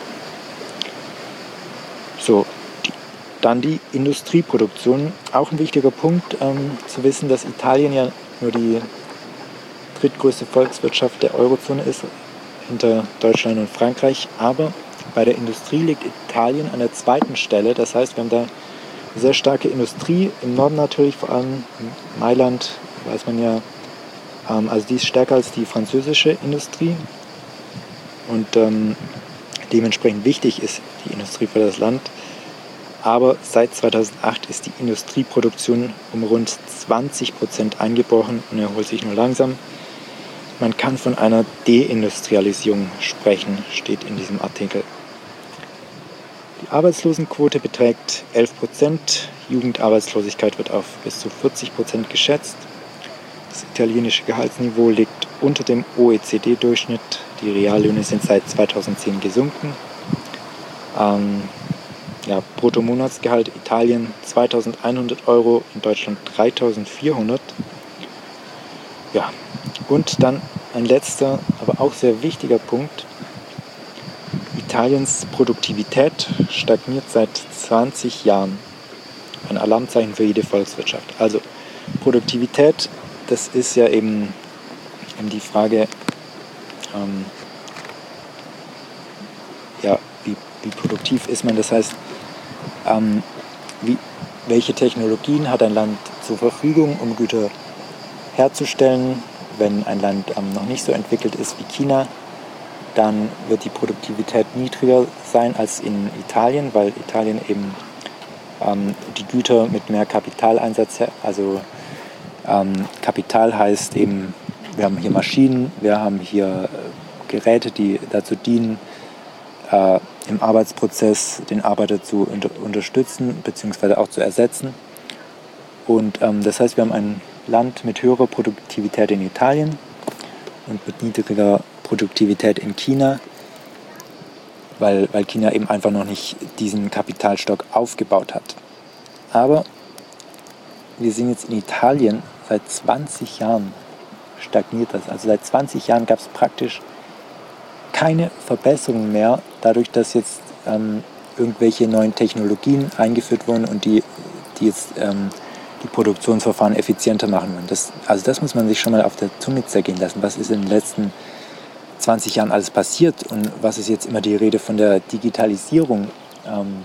So, die, dann die Industrieproduktion. Auch ein wichtiger Punkt, ähm, zu wissen, dass Italien ja nur die drittgrößte Volkswirtschaft der Eurozone ist, hinter Deutschland und Frankreich. Aber bei der Industrie liegt Italien an der zweiten Stelle. Das heißt, wir haben da eine sehr starke Industrie, im Norden natürlich, vor allem in Mailand, weiß man ja, ähm, also die ist stärker als die französische Industrie. Und ähm, dementsprechend wichtig ist die Industrie für das Land. Aber seit zweitausendacht ist die Industrieproduktion um rund zwanzig Prozent eingebrochen und erholt sich nur langsam. Man kann von einer Deindustrialisierung sprechen, steht in diesem Artikel. Die Arbeitslosenquote beträgt elf Prozent, Jugendarbeitslosigkeit wird auf bis zu vierzig Prozent geschätzt. Das italienische Gehaltsniveau liegt unter dem O E C D-Durchschnitt. Die Reallöhne sind seit zweitausendzehn gesunken. Ähm, ja, Bruttomonatsgehalt Italien zweitausendeinhundert Euro, in Deutschland dreitausendvierhundert. Ja, und dann ein letzter, aber auch sehr wichtiger Punkt. Italiens Produktivität stagniert seit zwanzig Jahren. Ein Alarmzeichen für jede Volkswirtschaft. Also Produktivität, das ist ja eben, eben die Frage, ähm, ja, wie, wie produktiv ist man? Das heißt, ähm, wie, welche Technologien hat ein Land zur Verfügung, um Güter herzustellen? Wenn ein Land ähm, noch nicht so entwickelt ist wie China, dann wird die Produktivität niedriger sein als in Italien, weil Italien eben ähm, die Güter mit mehr Kapitaleinsatz, also ähm, Kapital heißt eben, wir haben hier Maschinen, wir haben hier äh, Geräte, die dazu dienen, äh, im Arbeitsprozess den Arbeiter zu unter- unterstützen bzw. auch zu ersetzen. Und ähm, das heißt, wir haben ein Land mit höherer Produktivität in Italien und mit niedriger Produktivität in China. weil, weil China eben einfach noch nicht diesen Kapitalstock aufgebaut hat. Aber wir sehen jetzt in Italien, seit zwanzig Jahren stagniert das. Also seit zwanzig Jahren gab es praktisch keine Verbesserung mehr, dadurch, dass jetzt ähm, irgendwelche neuen Technologien eingeführt wurden und die, die jetzt ähm, die Produktionsverfahren effizienter machen wollen. Das, also das muss man sich schon mal auf der Zunge zergehen lassen. Was ist in den letzten zwanzig Jahren alles passiert und was ist jetzt immer die Rede von der Digitalisierung? Ähm,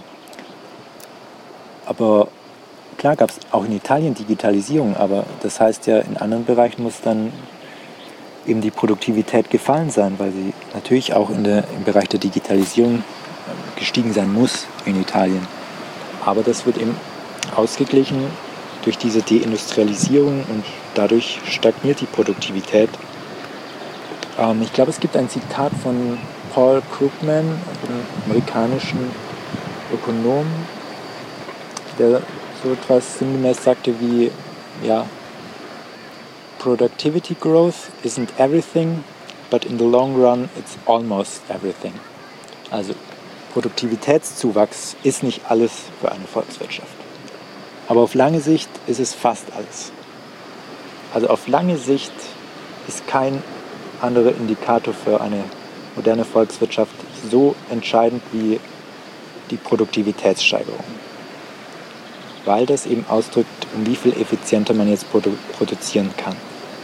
aber klar gab es auch in Italien Digitalisierung, aber das heißt ja, in anderen Bereichen muss dann eben die Produktivität gefallen sein, weil sie natürlich auch in der, im Bereich der Digitalisierung gestiegen sein muss in Italien. Aber das wird eben ausgeglichen durch diese Deindustrialisierung und dadurch stagniert die Produktivität. Ähm, ich glaube, es gibt ein Zitat von Paul Krugman, einem amerikanischen Ökonom, der so etwas sinngemäß sagte wie, ja, Productivity growth isn't everything, but in the long run it's almost everything. Also Produktivitätszuwachs ist nicht alles für eine Volkswirtschaft. Aber auf lange Sicht ist es fast alles. Also auf lange Sicht ist kein anderer Indikator für eine moderne Volkswirtschaft so entscheidend wie die Produktivitätssteigerung. Weil das eben ausdrückt, um wie viel effizienter man jetzt produ- produzieren kann.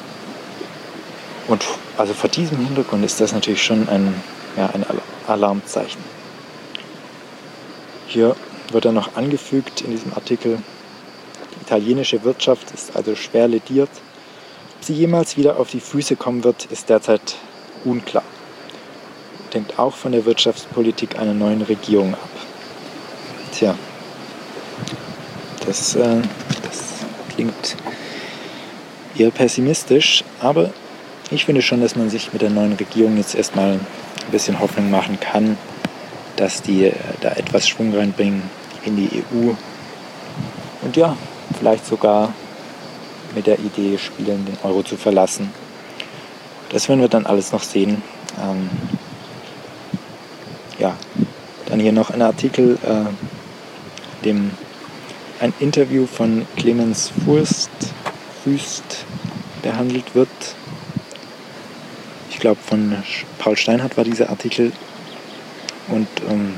Und also vor diesem Hintergrund ist das natürlich schon ein, ja, ein Alarmzeichen. Hier wird dann noch angefügt in diesem Artikel, die italienische Wirtschaft ist also schwer lediert. Ob sie jemals wieder auf die Füße kommen wird, ist derzeit unklar. Hängt auch von der Wirtschaftspolitik einer neuen Regierung ab. Tja, das, äh, das klingt eher pessimistisch, aber ich finde schon, dass man sich mit der neuen Regierung jetzt erstmal ein bisschen Hoffnung machen kann, dass die äh, da etwas Schwung reinbringen in die E U und ja, vielleicht sogar mit der Idee spielen, den Euro zu verlassen. Das werden wir dann alles noch sehen. Ähm, ja, dann hier noch ein Artikel, äh, dem ein Interview von Clemens Fürst, Fürst behandelt wird. Ich glaube, von Paul Steinhardt war dieser Artikel. Und ähm,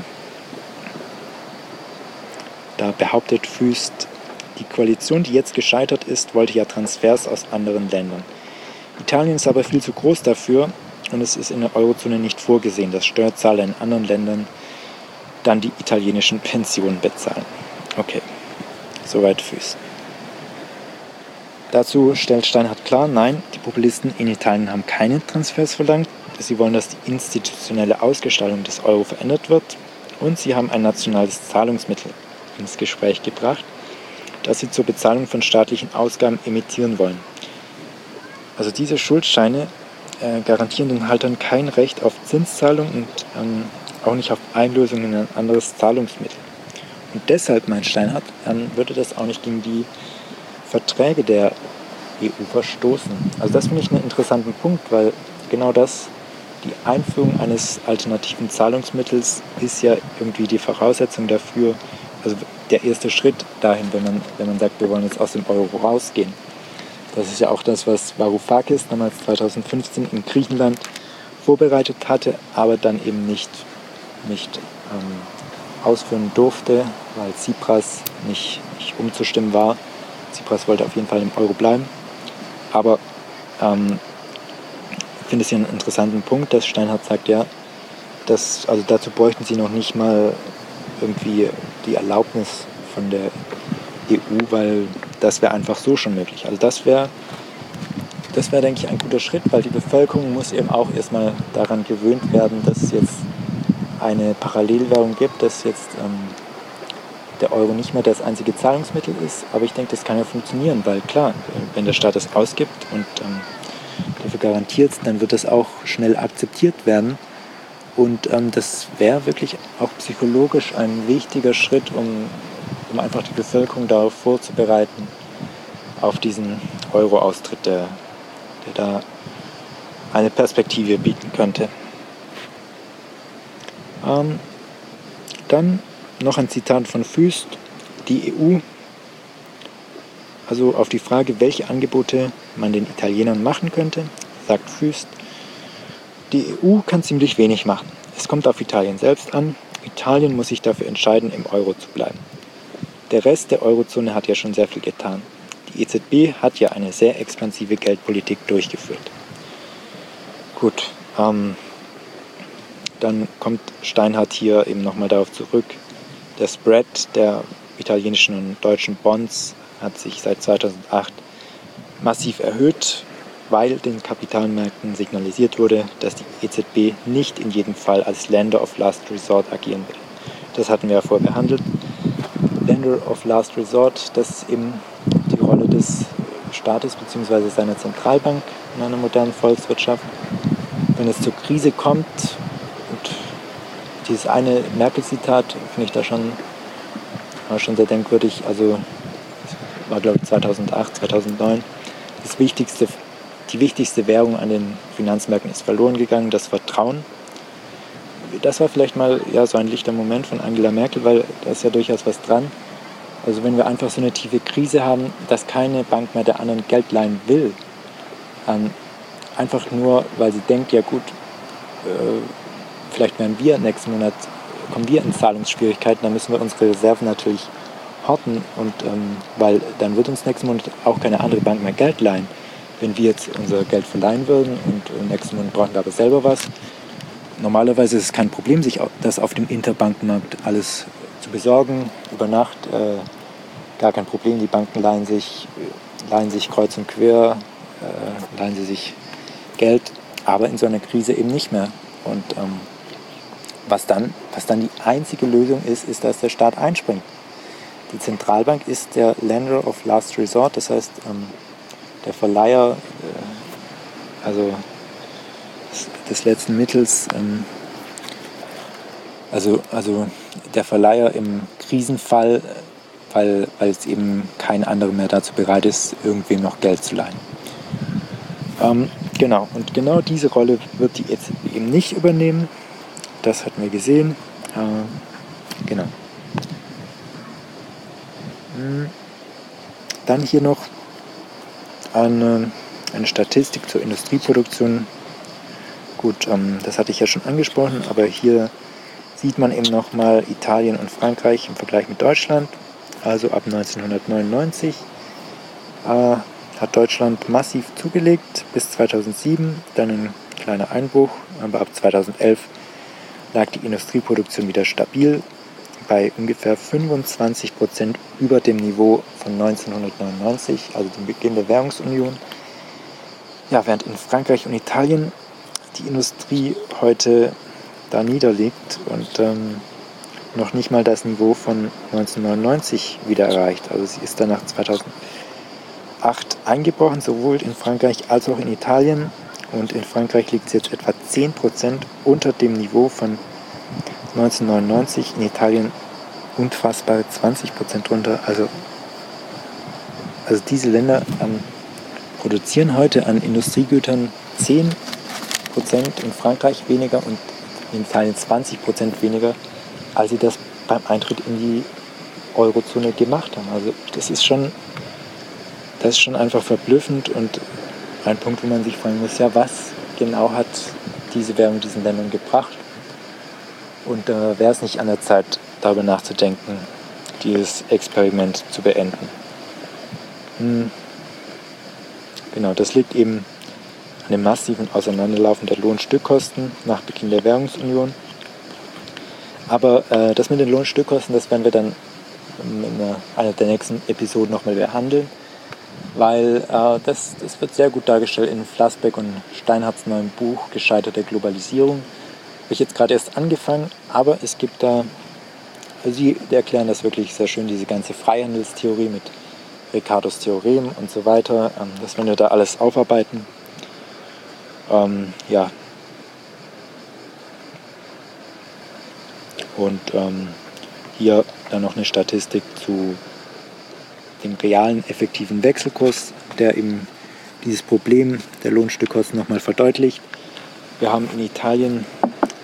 da behauptet Fürst, die Koalition, die jetzt gescheitert ist, wollte ja Transfers aus anderen Ländern. Italien ist aber viel zu groß dafür und es ist in der Eurozone nicht vorgesehen, dass Steuerzahler in anderen Ländern dann die italienischen Pensionen bezahlen. Okay, soweit Fürst. Dazu stellt Steinhardt klar, nein, die Populisten in Italien haben keine Transfers verlangt. Sie wollen, dass die institutionelle Ausgestaltung des Euro verändert wird und sie haben ein nationales Zahlungsmittel ins Gespräch gebracht, das sie zur Bezahlung von staatlichen Ausgaben emittieren wollen. Also diese Schuldscheine äh, garantieren den Haltern kein Recht auf Zinszahlung und ähm, auch nicht auf Einlösung in ein anderes Zahlungsmittel. Und deshalb, meint Steinhardt, ähm, würde das auch nicht gegen die Verträge der E U verstoßen. Also das finde ich einen interessanten Punkt, weil genau das, die Einführung eines alternativen Zahlungsmittels ist ja irgendwie die Voraussetzung dafür, also der erste Schritt dahin, wenn man, wenn man sagt, wir wollen jetzt aus dem Euro rausgehen. Das ist ja auch das, was Varoufakis damals zweitausendfünfzehn in Griechenland vorbereitet hatte, aber dann eben nicht, nicht ähm, ausführen durfte, weil Tsipras nicht, nicht umzustimmen war. Tsipras wollte auf jeden Fall im Euro bleiben. Aber ähm, ich finde es hier einen interessanten Punkt, dass Steinhardt sagt, ja, dass, also dazu bräuchten sie noch nicht mal irgendwie die Erlaubnis von der E U, weil das wäre einfach so schon möglich. Also das wäre, das wäre, denke ich, ein guter Schritt, weil die Bevölkerung muss eben auch erstmal daran gewöhnt werden, dass es jetzt eine Parallelwährung gibt, dass jetzt ähm, der Euro nicht mehr das einzige Zahlungsmittel ist. Aber ich denke, das kann ja funktionieren, weil klar, wenn der Staat es ausgibt und ähm, dafür garantiert, dann wird das auch schnell akzeptiert werden. Und ähm, das wäre wirklich auch psychologisch ein wichtiger Schritt, um, um einfach die Bevölkerung darauf vorzubereiten, auf diesen Euro-Austritt, der, der da eine Perspektive bieten könnte. Ähm, dann noch ein Zitat von Füst. Die E U, also auf die Frage, welche Angebote man den Italienern machen könnte, sagt Füst, die E U kann ziemlich wenig machen. Es kommt auf Italien selbst an. Italien muss sich dafür entscheiden, im Euro zu bleiben. Der Rest der Eurozone hat ja schon sehr viel getan. Die E Z B hat ja eine sehr expansive Geldpolitik durchgeführt. Gut, ähm, dann kommt Steinhardt hier eben nochmal darauf zurück. Der Spread der italienischen und deutschen Bonds hat sich seit zweitausendacht massiv erhöht, weil den Kapitalmärkten signalisiert wurde, dass die E Z B nicht in jedem Fall als Lender of Last Resort agieren will. Das hatten wir ja vorher behandelt. Lender of Last Resort, das ist eben die Rolle des Staates bzw. seiner Zentralbank in einer modernen Volkswirtschaft. Wenn es zur Krise kommt, und dieses eine Merkel-Zitat finde ich da schon, war schon sehr denkwürdig, also das war glaube ich zweitausendacht, zweitausendneun, das wichtigste, die wichtigste Währung an den Finanzmärkten ist verloren gegangen, das Vertrauen. Das war vielleicht mal ja, so ein lichter Moment von Angela Merkel, weil da ist ja durchaus was dran. Also wenn wir einfach so eine tiefe Krise haben, dass keine Bank mehr der anderen Geld leihen will, ähm, einfach nur, weil sie denkt, ja gut, äh, vielleicht werden wir nächsten Monat, kommen wir in Zahlungsschwierigkeiten, dann müssen wir unsere Reserven natürlich horten, und ähm, weil dann wird uns nächsten Monat auch keine andere Bank mehr Geld leihen. Wenn wir jetzt unser Geld verleihen würden und äh, nächsten Monat brauchen wir aber selber was, normalerweise ist es kein Problem, sich das auf dem Interbankenmarkt alles zu besorgen. Über Nacht äh, gar kein Problem. Die Banken leihen sich, leihen sich kreuz und quer, äh, leihen sie sich Geld, aber in so einer Krise eben nicht mehr. Und ähm, was dann, was dann die einzige Lösung ist, ist, dass der Staat einspringt. Die Zentralbank ist der Lender of Last Resort, das heißt, ähm, der Verleiher, äh, also des letzten Mittels, ähm, also, also der Verleiher im Krisenfall, weil, weil es eben kein anderer mehr dazu bereit ist, irgendwem noch Geld zu leihen. Ähm, genau, und genau diese Rolle wird die jetzt eben nicht übernehmen. Das hatten wir gesehen. Äh, genau. Dann hier noch eine, eine Statistik zur Industrieproduktion. Gut, ähm, das hatte ich ja schon angesprochen, aber hier sieht man eben nochmal Italien und Frankreich im Vergleich mit Deutschland. Also ab neunzehnhundertneunundneunzig äh, hat Deutschland massiv zugelegt bis zweitausendsieben, dann ein kleiner Einbruch, aber ab zweitausendelf lag die Industrieproduktion wieder stabil bei ungefähr fünfundzwanzig Prozent über dem Niveau von neunzehnhundertneunundneunzig, also dem Beginn der Währungsunion. Ja, während in Frankreich und Italien die Industrie heute da niederliegt und ähm, noch nicht mal das Niveau von neunzehnhundertneunundneunzig wieder erreicht. Also sie ist dann nach zweitausendacht eingebrochen, sowohl in Frankreich als auch in Italien. Und in Frankreich liegt es jetzt etwa zehn Prozent unter dem Niveau von neunzehnhundertneunundneunzig, in Italien unfassbare zwanzig Prozent drunter. Also, also diese Länder ähm, produzieren heute an Industriegütern zehn Prozent, in Frankreich weniger und in Italien zwanzig Prozent weniger, als sie das beim Eintritt in die Eurozone gemacht haben. Also das ist schon, das ist schon einfach verblüffend und ein Punkt, wo man sich fragen muss, ja, was genau hat diese Währung diesen Ländern gebracht? Und äh, wäre es nicht an der Zeit, darüber nachzudenken, dieses Experiment zu beenden? Hm. Genau, das liegt eben an dem massiven Auseinanderlaufen der Lohnstückkosten nach Beginn der Währungsunion. Aber äh, das mit den Lohnstückkosten, das werden wir dann in einer, einer der nächsten Episoden nochmal behandeln, weil äh, das, das wird sehr gut dargestellt in Flassbeck und Steinhardts neuem Buch Gescheiterte Globalisierung. Habe ich jetzt gerade erst angefangen, aber es gibt da, also sie erklären das wirklich sehr schön, diese ganze Freihandelstheorie mit Ricardos Theorem und so weiter. Ähm, das werden wir da alles aufarbeiten. Ähm, ja. Und ähm, hier dann noch eine Statistik zu dem realen effektiven Wechselkurs, der eben dieses Problem der Lohnstückkosten nochmal verdeutlicht. Wir haben in Italien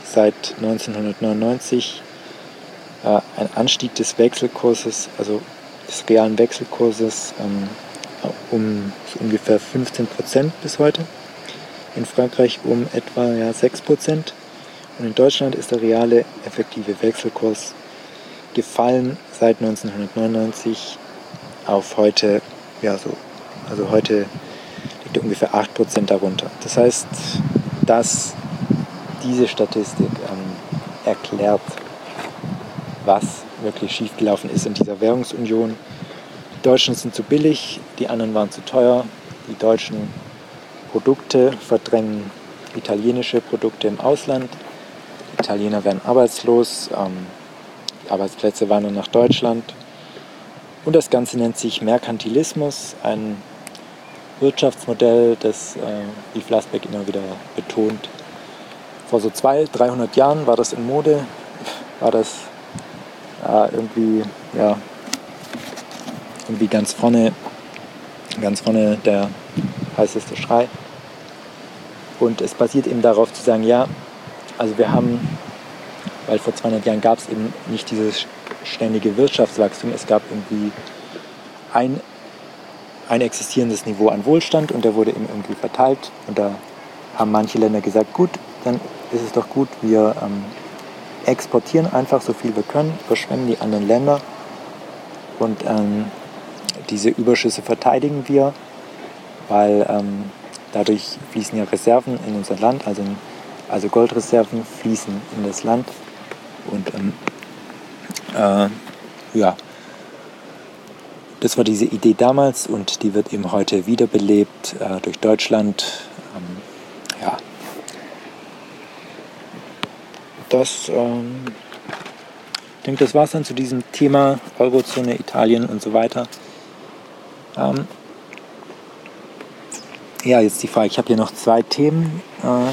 seit neunzehnhundertneunundneunzig äh, ein Anstieg des Wechselkurses, also des realen Wechselkurses, ähm, um so ungefähr fünfzehn Prozent bis heute. In Frankreich um etwa ja, sechs Prozent. Und in Deutschland ist der reale effektive Wechselkurs gefallen seit neunzehnhundertneunundneunzig auf heute, ja so, also heute liegt er ungefähr acht Prozent darunter. Das heißt, dass diese Statistik ähm, erklärt, was wirklich schiefgelaufen ist in dieser Währungsunion. Die Deutschen sind zu billig, die anderen waren zu teuer. Die deutschen Produkte verdrängen italienische Produkte im Ausland. Die Italiener werden arbeitslos, ähm, die Arbeitsplätze wandern nach Deutschland. Und das Ganze nennt sich Merkantilismus, ein Wirtschaftsmodell, das, äh, wie Flassbeck immer wieder betont, vor so zweihundert, dreihundert Jahren war das in Mode, war das äh, irgendwie, ja, irgendwie ganz vorne, ganz vorne der heißeste Schrei. Und es basiert eben darauf zu sagen, ja, also wir haben, weil vor zweihundert Jahren gab es eben nicht dieses ständige Wirtschaftswachstum, es gab irgendwie ein, ein existierendes Niveau an Wohlstand und der wurde eben irgendwie verteilt. Und da haben manche Länder gesagt, gut, dann ist es doch gut, wir ähm, exportieren einfach so viel wir können, überschwemmen die anderen Länder und ähm, diese Überschüsse verteidigen wir, weil ähm, dadurch fließen ja Reserven in unser Land, also, also Goldreserven fließen in das Land und ähm, äh, ja, das war diese Idee damals und die wird eben heute wiederbelebt äh, durch Deutschland. Ähm, ja, das, ähm, ich denke, das war es dann zu diesem Thema Eurozone, Italien und so weiter. Ähm, ja, jetzt die Frage, ich habe hier noch zwei Themen. Äh,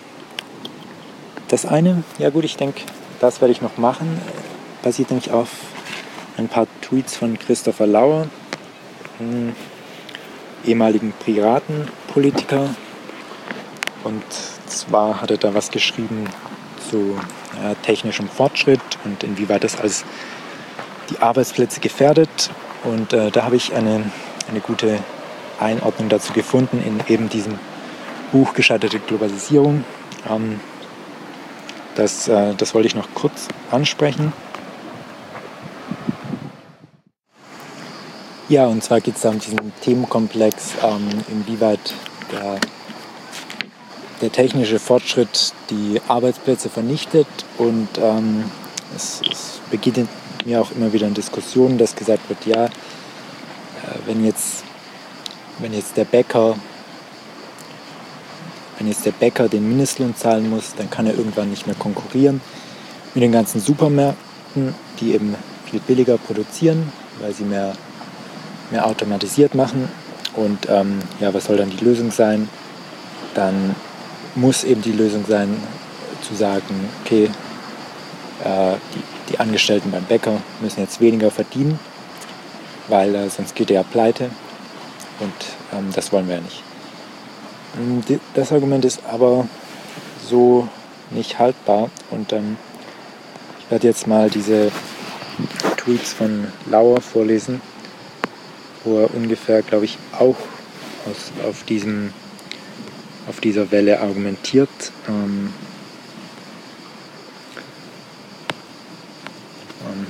das eine, ja gut, ich denke, das werde ich noch machen, basiert nämlich auf ein paar Tweets von Christopher Lauer, einem ehemaligen Piratenpolitiker. Und zwar hat er da was geschrieben zu ja, technischem Fortschritt und inwieweit das alles die Arbeitsplätze gefährdet. Und äh, da habe ich eine, eine gute Einordnung dazu gefunden in eben diesem Buch Gescheiterte Globalisierung. Ähm, das, äh, das wollte ich noch kurz ansprechen. Ja, und zwar geht es da um diesen Themenkomplex, ähm, inwieweit der, der technische Fortschritt die Arbeitsplätze vernichtet. Und ähm, es, es begegnet mir auch immer wieder in Diskussionen, dass gesagt wird, ja, äh, wenn jetzt, wenn jetzt der Bäcker, wenn jetzt der Bäcker den Mindestlohn zahlen muss, dann kann er irgendwann nicht mehr konkurrieren mit den ganzen Supermärkten, die eben viel billiger produzieren, weil sie mehr mehr automatisiert machen. Und ähm, ja, was soll dann die Lösung sein? Dann muss eben die Lösung sein, zu sagen, okay, äh, die, die Angestellten beim Bäcker müssen jetzt weniger verdienen, weil äh, sonst geht er ja pleite. Und ähm, das wollen wir ja nicht. Das Argument ist aber so nicht haltbar. Und ähm, ich werde jetzt mal diese Tweets von Lauer vorlesen, wo er ungefähr, glaube ich, auch aus, auf, diesem, auf dieser Welle argumentiert. Ähm, ähm,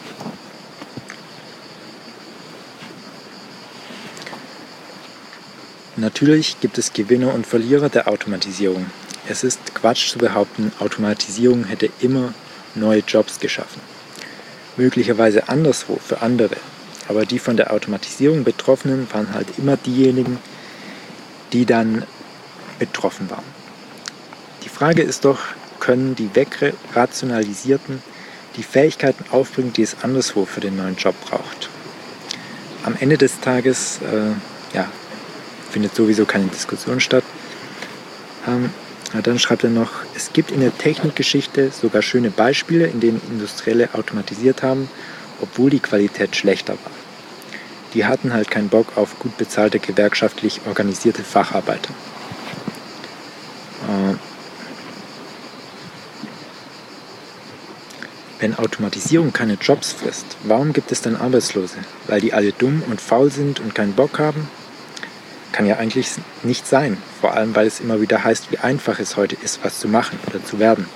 Natürlich gibt es Gewinner und Verlierer der Automatisierung. Es ist Quatsch zu behaupten, Automatisierung hätte immer neue Jobs geschaffen. Möglicherweise anderswo für andere. Aber die von der Automatisierung Betroffenen waren halt immer diejenigen, die dann betroffen waren. Die Frage ist doch, können die Wegrationalisierten die Fähigkeiten aufbringen, die es anderswo für den neuen Job braucht? Am Ende des Tages äh, ja, findet sowieso keine Diskussion statt. Ähm, dann schreibt er noch, es gibt in der Technikgeschichte sogar schöne Beispiele, in denen Industrielle automatisiert haben, obwohl die Qualität schlechter war. Die hatten halt keinen Bock auf gut bezahlte, gewerkschaftlich organisierte Facharbeiter. wenn Automatisierung keine Jobs frisst, warum gibt es dann Arbeitslose? Weil die alle dumm und faul sind und keinen Bock haben? Kann ja eigentlich nicht sein, vor allem weil es immer wieder heißt, wie einfach es heute ist, was zu machen oder zu werden.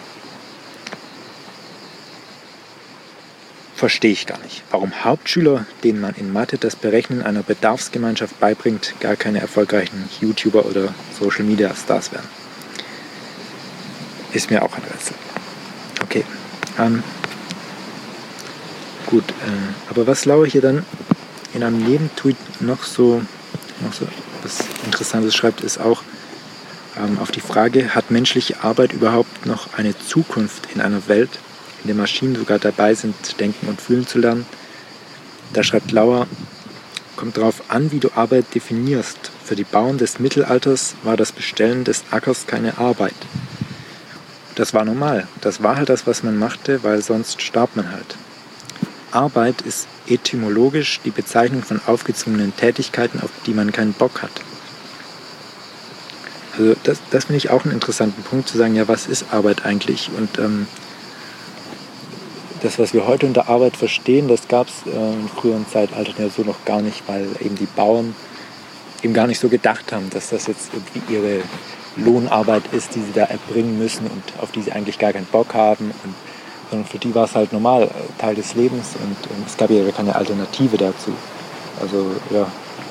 Verstehe ich gar nicht, warum Hauptschüler, denen man in Mathe das Berechnen einer Bedarfsgemeinschaft beibringt, gar keine erfolgreichen YouTuber oder Social Media Stars werden. Ist mir auch ein Rätsel. Okay, ähm, gut, äh, aber was Laue hier dann in einem Nebentweet noch so, noch so was Interessantes schreibt, ist auch ähm, auf die Frage, hat menschliche Arbeit überhaupt noch eine Zukunft in einer Welt, in der Maschinen sogar dabei sind, denken und fühlen zu lernen? Da schreibt Lauer, kommt darauf an, wie du Arbeit definierst. Für die Bauern des Mittelalters war das Bestellen des Ackers keine Arbeit. Das war normal. Das war halt das, was man machte, weil sonst starb man halt. Arbeit ist etymologisch die Bezeichnung von aufgezwungenen Tätigkeiten, auf die man keinen Bock hat. Also das, das finde ich auch einen interessanten Punkt, zu sagen, ja, was ist Arbeit eigentlich? Und ähm, das, was wir heute unter Arbeit verstehen, das gab es äh, in früheren Zeitaltern ja so noch gar nicht, weil eben die Bauern eben gar nicht so gedacht haben, dass das jetzt irgendwie ihre Lohnarbeit ist, die sie da erbringen müssen und auf die sie eigentlich gar keinen Bock haben. Und, sondern für die war es halt normal, äh, Teil des Lebens und, und es gab ja keine Alternative dazu. Also ja,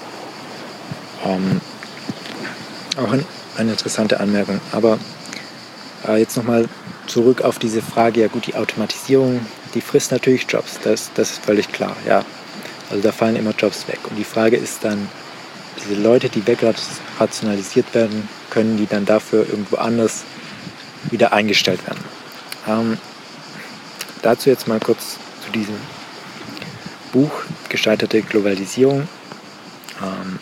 ähm, auch ein, eine interessante Anmerkung. Aber äh, jetzt nochmal zurück auf diese Frage, ja gut, die Automatisierung, die frisst natürlich Jobs, das, das ist völlig klar, ja. Also da fallen immer Jobs weg. Und die Frage ist dann, diese Leute, die wegrationalisiert werden, können die dann dafür irgendwo anders wieder eingestellt werden. Ähm, dazu jetzt mal kurz zu diesem Buch, Gescheiterte Globalisierung. Ähm,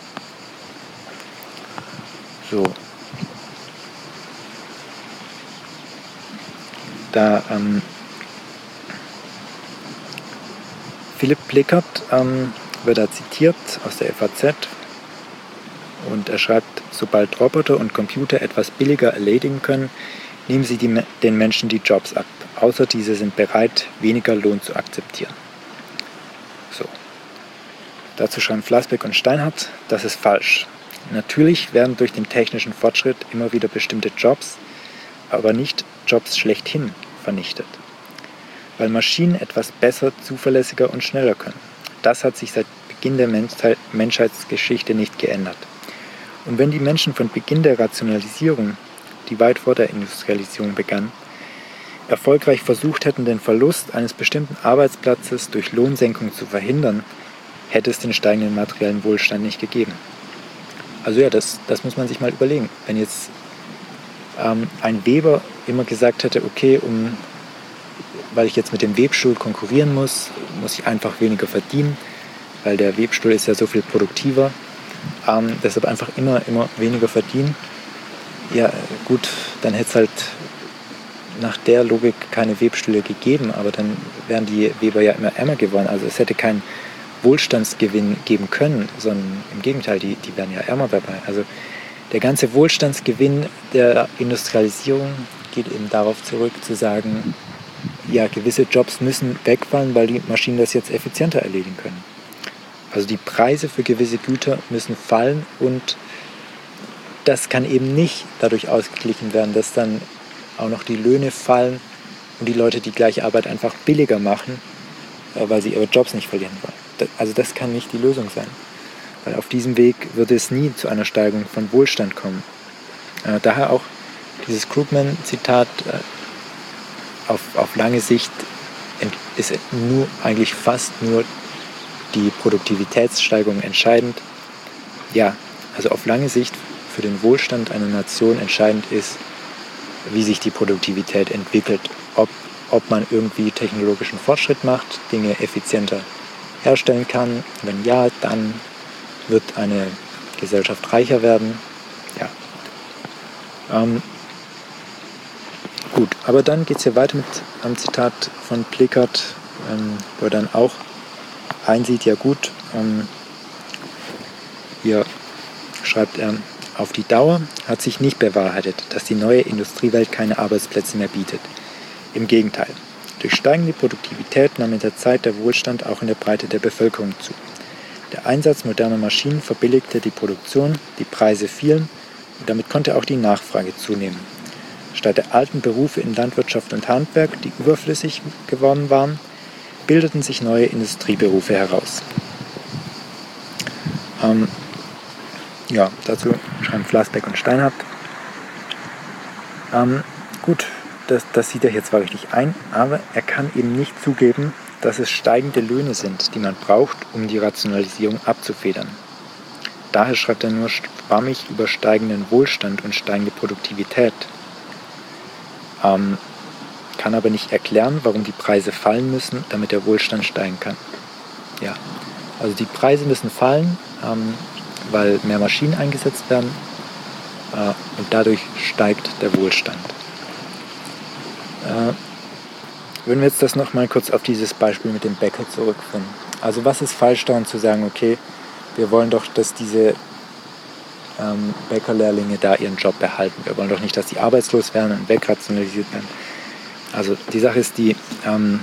so. Da ähm, Philipp Plickert ähm, wird da zitiert aus der F A Z und er schreibt, sobald Roboter und Computer etwas billiger erledigen können, nehmen sie die, den Menschen die Jobs ab, außer diese sind bereit, weniger Lohn zu akzeptieren. So. Dazu schreiben Flassbeck und Steinhardt, das ist falsch. Natürlich werden durch den technischen Fortschritt immer wieder bestimmte Jobs, aber nicht Jobs schlechthin vernichtet, weil Maschinen etwas besser, zuverlässiger und schneller können. Das hat sich seit Beginn der Menschheitsgeschichte nicht geändert. Und wenn die Menschen von Beginn der Rationalisierung, die weit vor der Industrialisierung begann, erfolgreich versucht hätten, den Verlust eines bestimmten Arbeitsplatzes durch Lohnsenkung zu verhindern, hätte es den steigenden materiellen Wohlstand nicht gegeben. Also ja, das, das muss man sich mal überlegen. Wenn jetzt ähm, ein Weber immer gesagt hätte, okay, um, weil ich jetzt mit dem Webstuhl konkurrieren muss, muss ich einfach weniger verdienen, weil der Webstuhl ist ja so viel produktiver, ähm, deshalb einfach immer, immer weniger verdienen. Ja gut, dann hätte es halt nach der Logik keine Webstühle gegeben, aber dann wären die Weber ja immer ärmer geworden. Also es hätte keinen Wohlstandsgewinn geben können, sondern im Gegenteil, die, die wären ja ärmer dabei. Also der ganze Wohlstandsgewinn der Industrialisierung geht eben darauf zurück, zu sagen, ja, gewisse Jobs müssen wegfallen, weil die Maschinen das jetzt effizienter erledigen können. Also die Preise für gewisse Güter müssen fallen und das kann eben nicht dadurch ausgeglichen werden, dass dann auch noch die Löhne fallen und die Leute die gleiche Arbeit einfach billiger machen, weil sie ihre Jobs nicht verlieren wollen. Also das kann nicht die Lösung sein. Weil auf diesem Weg wird es nie zu einer Steigerung von Wohlstand kommen. Äh, daher auch dieses Krugman-Zitat, äh, auf, auf lange Sicht ist nur, eigentlich fast nur die Produktivitätssteigerung entscheidend. Ja, also auf lange Sicht für den Wohlstand einer Nation entscheidend ist, wie sich die Produktivität entwickelt. Ob, ob man irgendwie technologischen Fortschritt macht, Dinge effizienter herstellen kann. Wenn ja, dann wird eine Gesellschaft reicher werden. Ja. Ähm, gut, aber dann geht es hier weiter mit einem Zitat von Plickert, ähm, wo er dann auch einsieht, ja gut, ähm, hier schreibt er, auf die Dauer hat sich nicht bewahrheitet, dass die neue Industriewelt keine Arbeitsplätze mehr bietet. Im Gegenteil, Durch steigende Produktivität nahm mit der Zeit der Wohlstand auch in der Breite der Bevölkerung zu. Der Einsatz moderner Maschinen verbilligte die Produktion, die Preise fielen und damit konnte auch die Nachfrage zunehmen. Statt der alten Berufe in Landwirtschaft und Handwerk, die überflüssig geworden waren, bildeten sich neue Industrieberufe heraus. Ähm, ja, dazu schreiben Flassbeck und Steinhardt. Ähm, gut, das, das sieht er hier zwar richtig ein, aber er kann eben nicht zugeben, dass es steigende Löhne sind, die man braucht, um die Rationalisierung abzufedern. Daher schreibt er nur schwammig über steigenden Wohlstand und steigende Produktivität. Ähm, kann aber nicht erklären, warum die Preise fallen müssen, damit der Wohlstand steigen kann. Ja, also die Preise müssen fallen, ähm, weil mehr Maschinen eingesetzt werden äh, und dadurch steigt der Wohlstand. Äh, wenn wir jetzt das nochmal kurz auf dieses Beispiel mit dem Bäcker zurückführen. Also was ist falsch daran zu sagen, okay, wir wollen doch, dass diese ähm, Bäckerlehrlinge da ihren Job behalten. Wir wollen doch nicht, dass die arbeitslos werden und wegrationalisiert werden. Also die Sache ist die, ähm,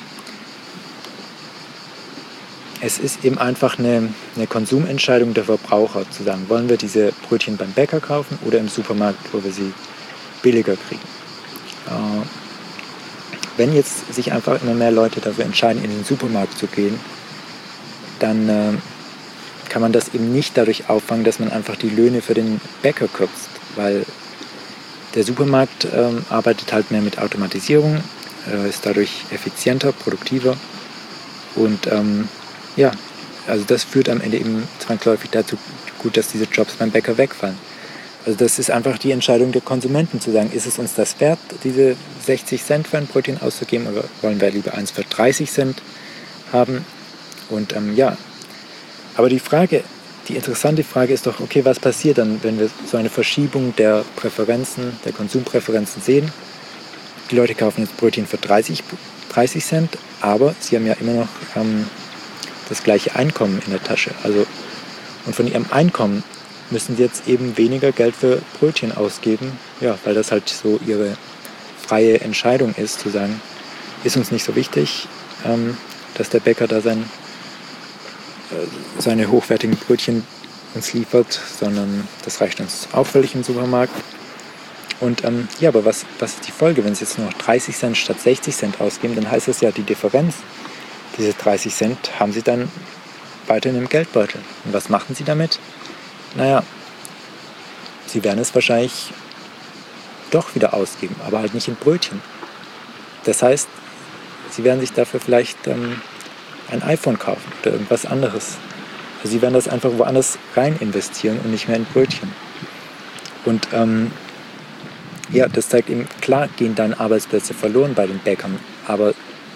es ist eben einfach eine, eine Konsumentscheidung der Verbraucher, zu sagen, wollen wir diese Brötchen beim Bäcker kaufen oder im Supermarkt, wo wir sie billiger kriegen. Äh, wenn jetzt sich einfach immer mehr Leute dafür entscheiden, in den Supermarkt zu gehen, dann äh, kann man das eben nicht dadurch auffangen, dass man einfach die Löhne für den Bäcker kürzt, weil der Supermarkt äh, arbeitet halt mehr mit Automatisierung, äh, ist dadurch effizienter, produktiver und ähm, ja, also das führt am Ende eben zwangsläufig dazu, gut, dass diese Jobs beim Bäcker wegfallen. Also das ist einfach die Entscheidung der Konsumenten, zu sagen, ist es uns das wert, diese sechzig Cent für ein Brötchen auszugeben, oder wollen wir lieber eins für dreißig Cent haben? Und ähm, ja, aber die Frage, die interessante Frage ist doch, okay, was passiert dann, wenn wir so eine Verschiebung der Präferenzen, der Konsumpräferenzen sehen? Die Leute kaufen jetzt Brötchen für dreißig Cent, aber sie haben ja immer noch ähm, das gleiche Einkommen in der Tasche. Also, und von ihrem Einkommen müssen sie jetzt eben weniger Geld für Brötchen ausgeben, ja, weil das halt so ihre freie Entscheidung ist, zu sagen, ist uns nicht so wichtig, ähm, dass der Bäcker da sein, äh, seine hochwertigen Brötchen uns liefert, sondern das reicht uns auch völlig im Supermarkt. Und ähm, ja, aber was, was ist die Folge? Wenn sie jetzt nur noch dreißig Cent statt sechzig Cent ausgeben, dann heißt das ja, die Differenz, diese dreißig Cent, haben sie dann weiterhin im Geldbeutel. Und was machen sie damit? Naja, sie werden es wahrscheinlich doch wieder ausgeben, aber halt nicht in Brötchen. Das heißt, sie werden sich dafür vielleicht ähm, ein iPhone kaufen oder irgendwas anderes. Also sie werden das einfach woanders rein investieren und nicht mehr in Brötchen. Und ähm, ja, das zeigt eben, klar gehen dann Arbeitsplätze verloren bei den Bäckern, aber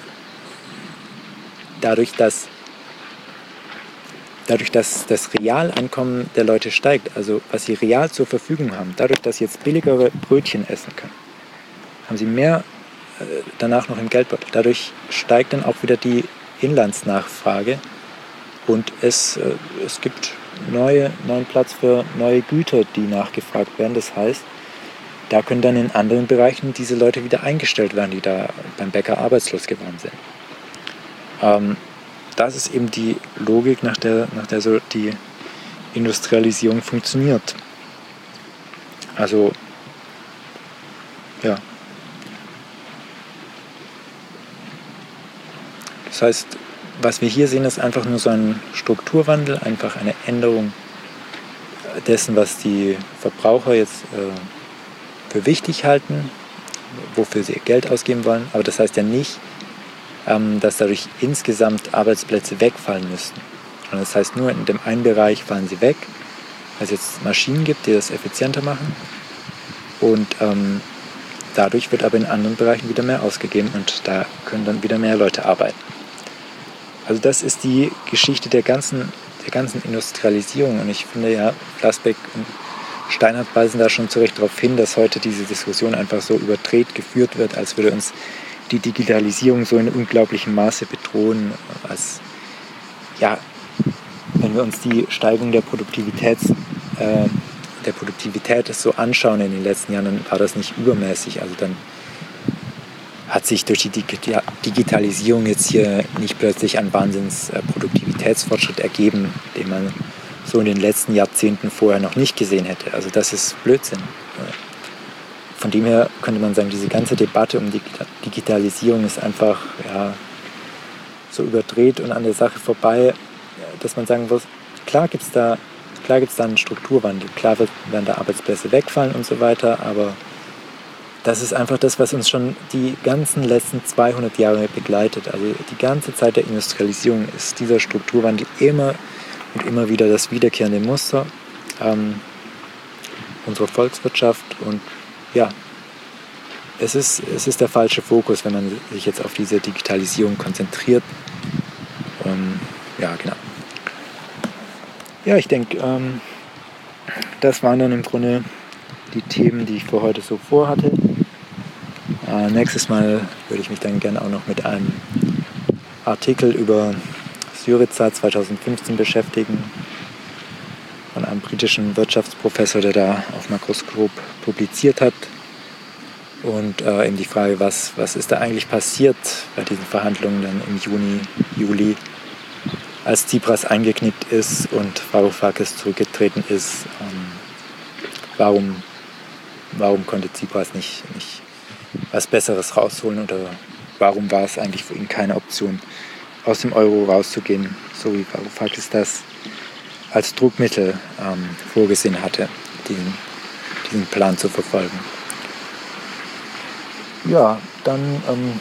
dadurch, dass Dadurch, dass das Realeinkommen der Leute steigt, also was sie real zur Verfügung haben, dadurch, dass sie jetzt billigere Brötchen essen können, haben sie mehr äh, danach noch im Geldbeutel. Dadurch steigt dann auch wieder die Inlandsnachfrage und es, äh, es gibt neue, neuen Platz für neue Güter, die nachgefragt werden. Das heißt, da können dann in anderen Bereichen diese Leute wieder eingestellt werden, die da beim Bäcker arbeitslos geworden sind. Ähm, Das ist eben die Logik, nach der, nach der so die Industrialisierung funktioniert. Also, ja. Das heißt, was wir hier sehen, ist einfach nur so ein Strukturwandel, einfach eine Änderung dessen, was die Verbraucher jetzt äh, für wichtig halten, wofür sie ihr Geld ausgeben wollen. Aber das heißt ja nicht, dass dadurch insgesamt Arbeitsplätze wegfallen müssen. Und das heißt, nur in dem einen Bereich fallen sie weg, weil es jetzt Maschinen gibt, die das effizienter machen. Und ähm, dadurch wird aber in anderen Bereichen wieder mehr ausgegeben und da können dann wieder mehr Leute arbeiten. Also das ist die Geschichte der ganzen, der ganzen Industrialisierung. Und ich finde ja, Flassbeck und Steinhardt weisen da schon zu Recht darauf hin, dass heute diese Diskussion einfach so überdreht geführt wird, als würde uns die Digitalisierung so in unglaublichem Maße bedrohen, als ja, wenn wir uns die Steigerung der Produktivität, äh, der Produktivität so anschauen in den letzten Jahren, dann war das nicht übermäßig. Also dann hat sich durch die Digi- Digitalisierung jetzt hier nicht plötzlich ein Wahnsinns-Produktivitätsfortschritt ergeben, den man so in den letzten Jahrzehnten vorher noch nicht gesehen hätte. Also das ist Blödsinn. Von dem her könnte man sagen, diese ganze Debatte um die Digitalisierung ist einfach ja, so überdreht und an der Sache vorbei, dass man sagen muss, klar gibt es da, klar gibt's da einen Strukturwandel, klar werden da Arbeitsplätze wegfallen und so weiter, aber das ist einfach das, was uns schon die ganzen letzten zweihundert Jahre begleitet. Also die ganze Zeit der Industrialisierung ist dieser Strukturwandel immer und immer wieder das wiederkehrende Muster ähm, unserer Volkswirtschaft. Und ja, es ist, es ist der falsche Fokus, wenn man sich jetzt auf diese Digitalisierung konzentriert. Ähm, ja, genau. Ja, ich denke, ähm, das waren dann im Grunde die Themen, die ich für heute so vorhatte. Äh, nächstes Mal würde ich mich dann gerne auch noch mit einem Artikel über Syriza zweitausendfünfzehn beschäftigen, von einem britischen Wirtschaftsprofessor, der da auf Makroskop publiziert hat. Und äh, eben die Frage, was, was ist da eigentlich passiert bei diesen Verhandlungen dann im Juni, Juli, als Tsipras eingeknickt ist und Varoufakis zurückgetreten ist. Ähm, warum, warum konnte Tsipras nicht, nicht was Besseres rausholen oder warum war es eigentlich für ihn keine Option, aus dem Euro rauszugehen, so wie Varoufakis das als Druckmittel ähm, vorgesehen hatte, diesen, diesen Plan zu verfolgen. Ja, dann, ähm,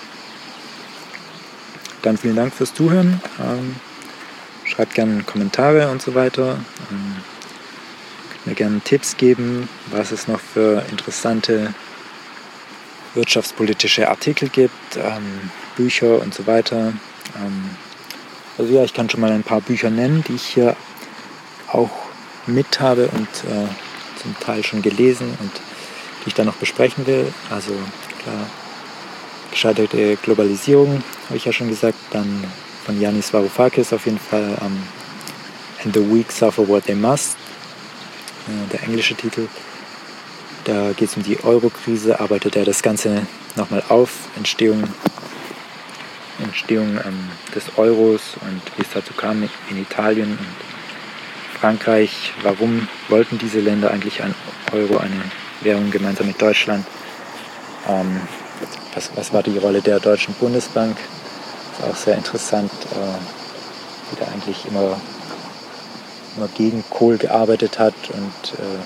dann vielen Dank fürs Zuhören. Ähm, schreibt gerne Kommentare und so weiter. Ähm, könnt mir gerne Tipps geben, was es noch für interessante wirtschaftspolitische Artikel gibt, ähm, Bücher und so weiter. Ähm, also ja, ich kann schon mal ein paar Bücher nennen, die ich hier auch mit habe und äh, zum Teil schon gelesen und die ich dann noch besprechen will. Also klar, gescheiterte Globalisierung, habe ich ja schon gesagt. Dann von Yanis Varoufakis auf jeden Fall um, And the Weak Suffer What They Must, äh, der englische Titel. Da geht es um die Euro-Krise, arbeitet er das Ganze nochmal auf, Entstehung, Entstehung ähm, des Euros und wie es dazu kam in Italien und Frankreich. Warum wollten diese Länder eigentlich ein Euro, eine Währung gemeinsam mit Deutschland? Ähm, was, was war die Rolle der Deutschen Bundesbank? Das ist auch sehr interessant, äh, die da eigentlich immer, immer gegen Kohl gearbeitet hat und äh,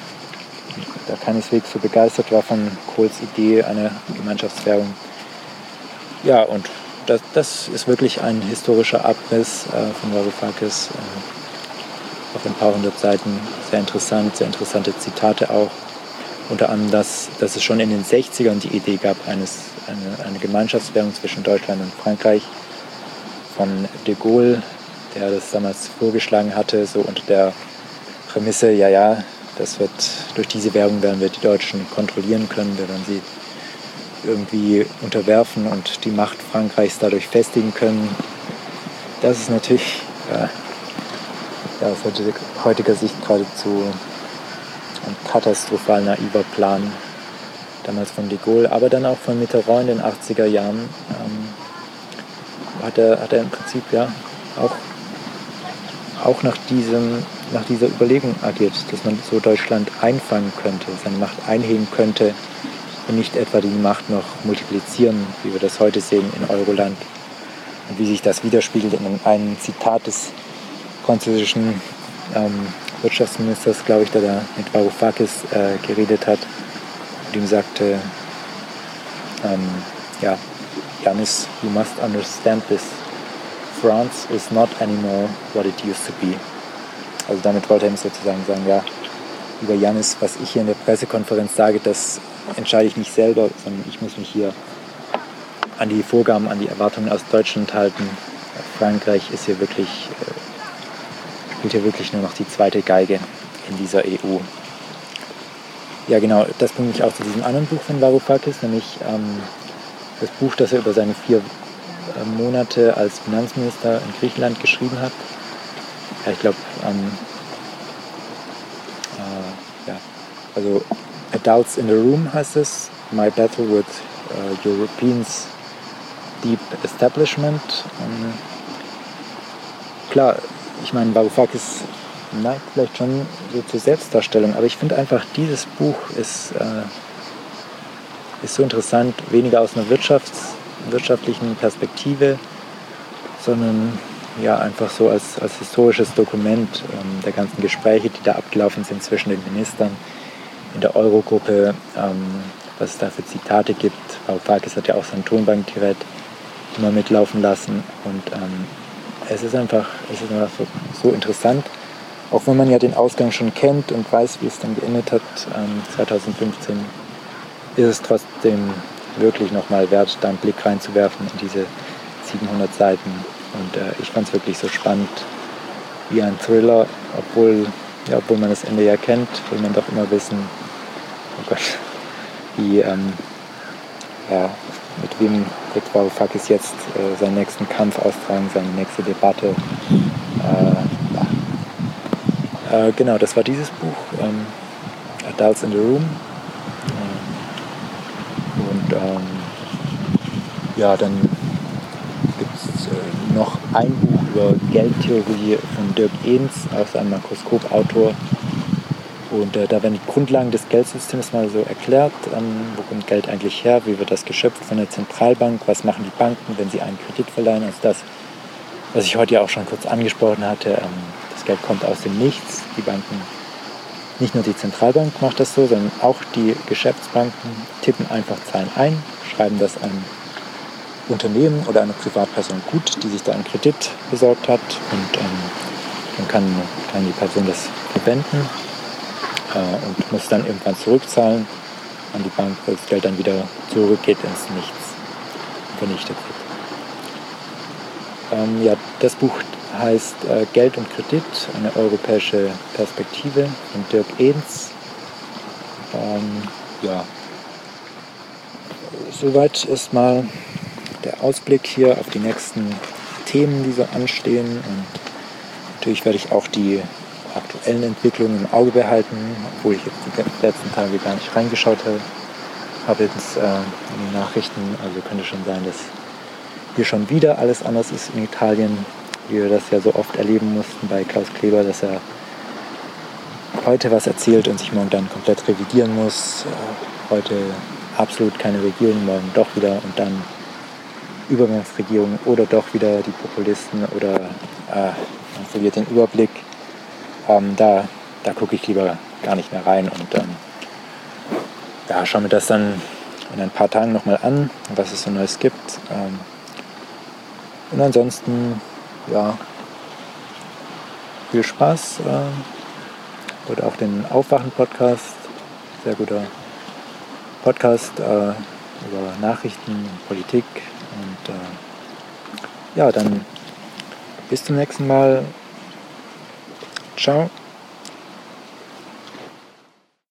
da keineswegs so begeistert war von Kohls Idee einer Gemeinschaftswährung. Ja, und das, das ist wirklich ein historischer Abriss äh, von Varoufakis. Äh, auf ein paar hundert Seiten. Sehr interessant, sehr interessante Zitate auch. Unter anderem, dass, dass es schon in den sechzigern die Idee gab, eines, eine, eine Gemeinschaftswährung zwischen Deutschland und Frankreich von de Gaulle, der das damals vorgeschlagen hatte, so unter der Prämisse, ja, ja, das wird, durch diese Währung werden wir die Deutschen kontrollieren können, wir werden sie irgendwie unterwerfen und die Macht Frankreichs dadurch festigen können. Das ist natürlich ja, ja, aus heutiger Sicht geradezu ein katastrophal naiver Plan, damals von de Gaulle, aber dann auch von Mitterrand in den achtziger Jahren. Ähm, hat, er, hat er im Prinzip ja auch, auch nach, diesem, nach dieser Überlegung agiert, dass man so Deutschland einfangen könnte, seine Macht einhegen könnte und nicht etwa die Macht noch multiplizieren, wie wir das heute sehen in Euroland. Und wie sich das widerspiegelt in einem Zitat des französischen ähm, Wirtschaftsministers, glaube ich, der da mit Varoufakis äh, geredet hat und ihm sagte, ähm, ja, Yanis, you must understand this. France is not anymore what it used to be. Also damit wollte er ihm sozusagen sagen, ja, lieber Yanis, was ich hier in der Pressekonferenz sage, das entscheide ich nicht selber, sondern ich muss mich hier an die Vorgaben, an die Erwartungen aus Deutschland halten. Frankreich ist hier wirklich, äh, spielt hier wirklich nur noch die zweite Geige in dieser E U. Ja genau, das bringt mich auch zu diesem anderen Buch von Varoufakis, nämlich ähm, das Buch, das er über seine vier äh, Monate als Finanzminister in Griechenland geschrieben hat. Ja, ich glaube, ähm, äh, ja, also Adults in the Room heißt es, My Battle with äh, Europeans Deep Establishment. Ähm, klar, ich meine, Varoufakis neigt vielleicht schon so zur Selbstdarstellung, aber ich finde einfach, dieses Buch ist, äh, ist so interessant, weniger aus einer Wirtschafts-, wirtschaftlichen Perspektive, sondern ja einfach so als, als historisches Dokument ähm, der ganzen Gespräche, die da abgelaufen sind zwischen den Ministern in der Eurogruppe, ähm, was es da für Zitate gibt. Varoufakis hat ja auch sein Tonbankgerät immer mitlaufen lassen und ähm, es ist einfach, es ist einfach so, so interessant, auch wenn man ja den Ausgang schon kennt und weiß, wie es dann geendet hat, ähm, zwanzig fünfzehn, ist es trotzdem wirklich nochmal wert, da einen Blick reinzuwerfen in diese siebenhundert Seiten. Und äh, ich fand es wirklich so spannend wie ein Thriller, obwohl, ja, obwohl man das Ende ja kennt, will man doch immer wissen, oh Gott, wie, ähm, ja, mit wem wird Varoufakis jetzt äh, seinen nächsten Kampf austragen, seine nächste Debatte. Äh, ja. äh, genau, das war dieses Buch, ähm, Adults in the Room. Und ähm, ja, dann gibt es äh, noch ein Buch über Geldtheorie von Dirk Ehns, auch ein Makroskopautor. Und äh, da werden die Grundlagen des Geldsystems mal so erklärt. Ähm, wo kommt Geld eigentlich her? Wie wird das geschöpft von der Zentralbank? Was machen die Banken, wenn sie einen Kredit verleihen? Also das, was ich heute ja auch schon kurz angesprochen hatte. Ähm, das Geld kommt aus dem Nichts. Die Banken, nicht nur die Zentralbank macht das so, sondern auch die Geschäftsbanken tippen einfach Zahlen ein, schreiben das einem Unternehmen oder einer Privatperson gut, die sich da einen Kredit besorgt hat. Und ähm, dann kann, kann die Person das verwenden und muss dann irgendwann zurückzahlen an die Bank, weil das Geld dann wieder zurückgeht ins Nichts, vernichtet wird. Ähm, ja, das Buch heißt äh, Geld und Kredit, eine europäische Perspektive von Dirk Ehns. Ähm, ja, soweit ist mal der Ausblick hier auf die nächsten Themen, die so anstehen. Und natürlich werde ich auch die aktuellen Entwicklungen im Auge behalten, obwohl ich jetzt die letzten Tage gar nicht reingeschaut habe, habe jetzt äh, in die Nachrichten. Also könnte schon sein, dass hier schon wieder alles anders ist in Italien, wie wir das ja so oft erleben mussten bei Klaus Kleber, dass er heute was erzählt und sich morgen dann komplett revidieren muss. Äh, heute absolut keine Regierung, morgen doch wieder und dann Übergangsregierung oder doch wieder die Populisten oder äh, man verliert den Überblick. Ähm, da da gucke ich lieber gar nicht mehr rein und ähm, ja, schaue mir das dann in ein paar Tagen nochmal an, was es so Neues gibt. Ähm, und ansonsten, ja, viel Spaß. Äh, oder auch den Aufwachen-Podcast, sehr guter Podcast äh, über Nachrichten, Politik und äh, ja, dann bis zum nächsten Mal. Ciao.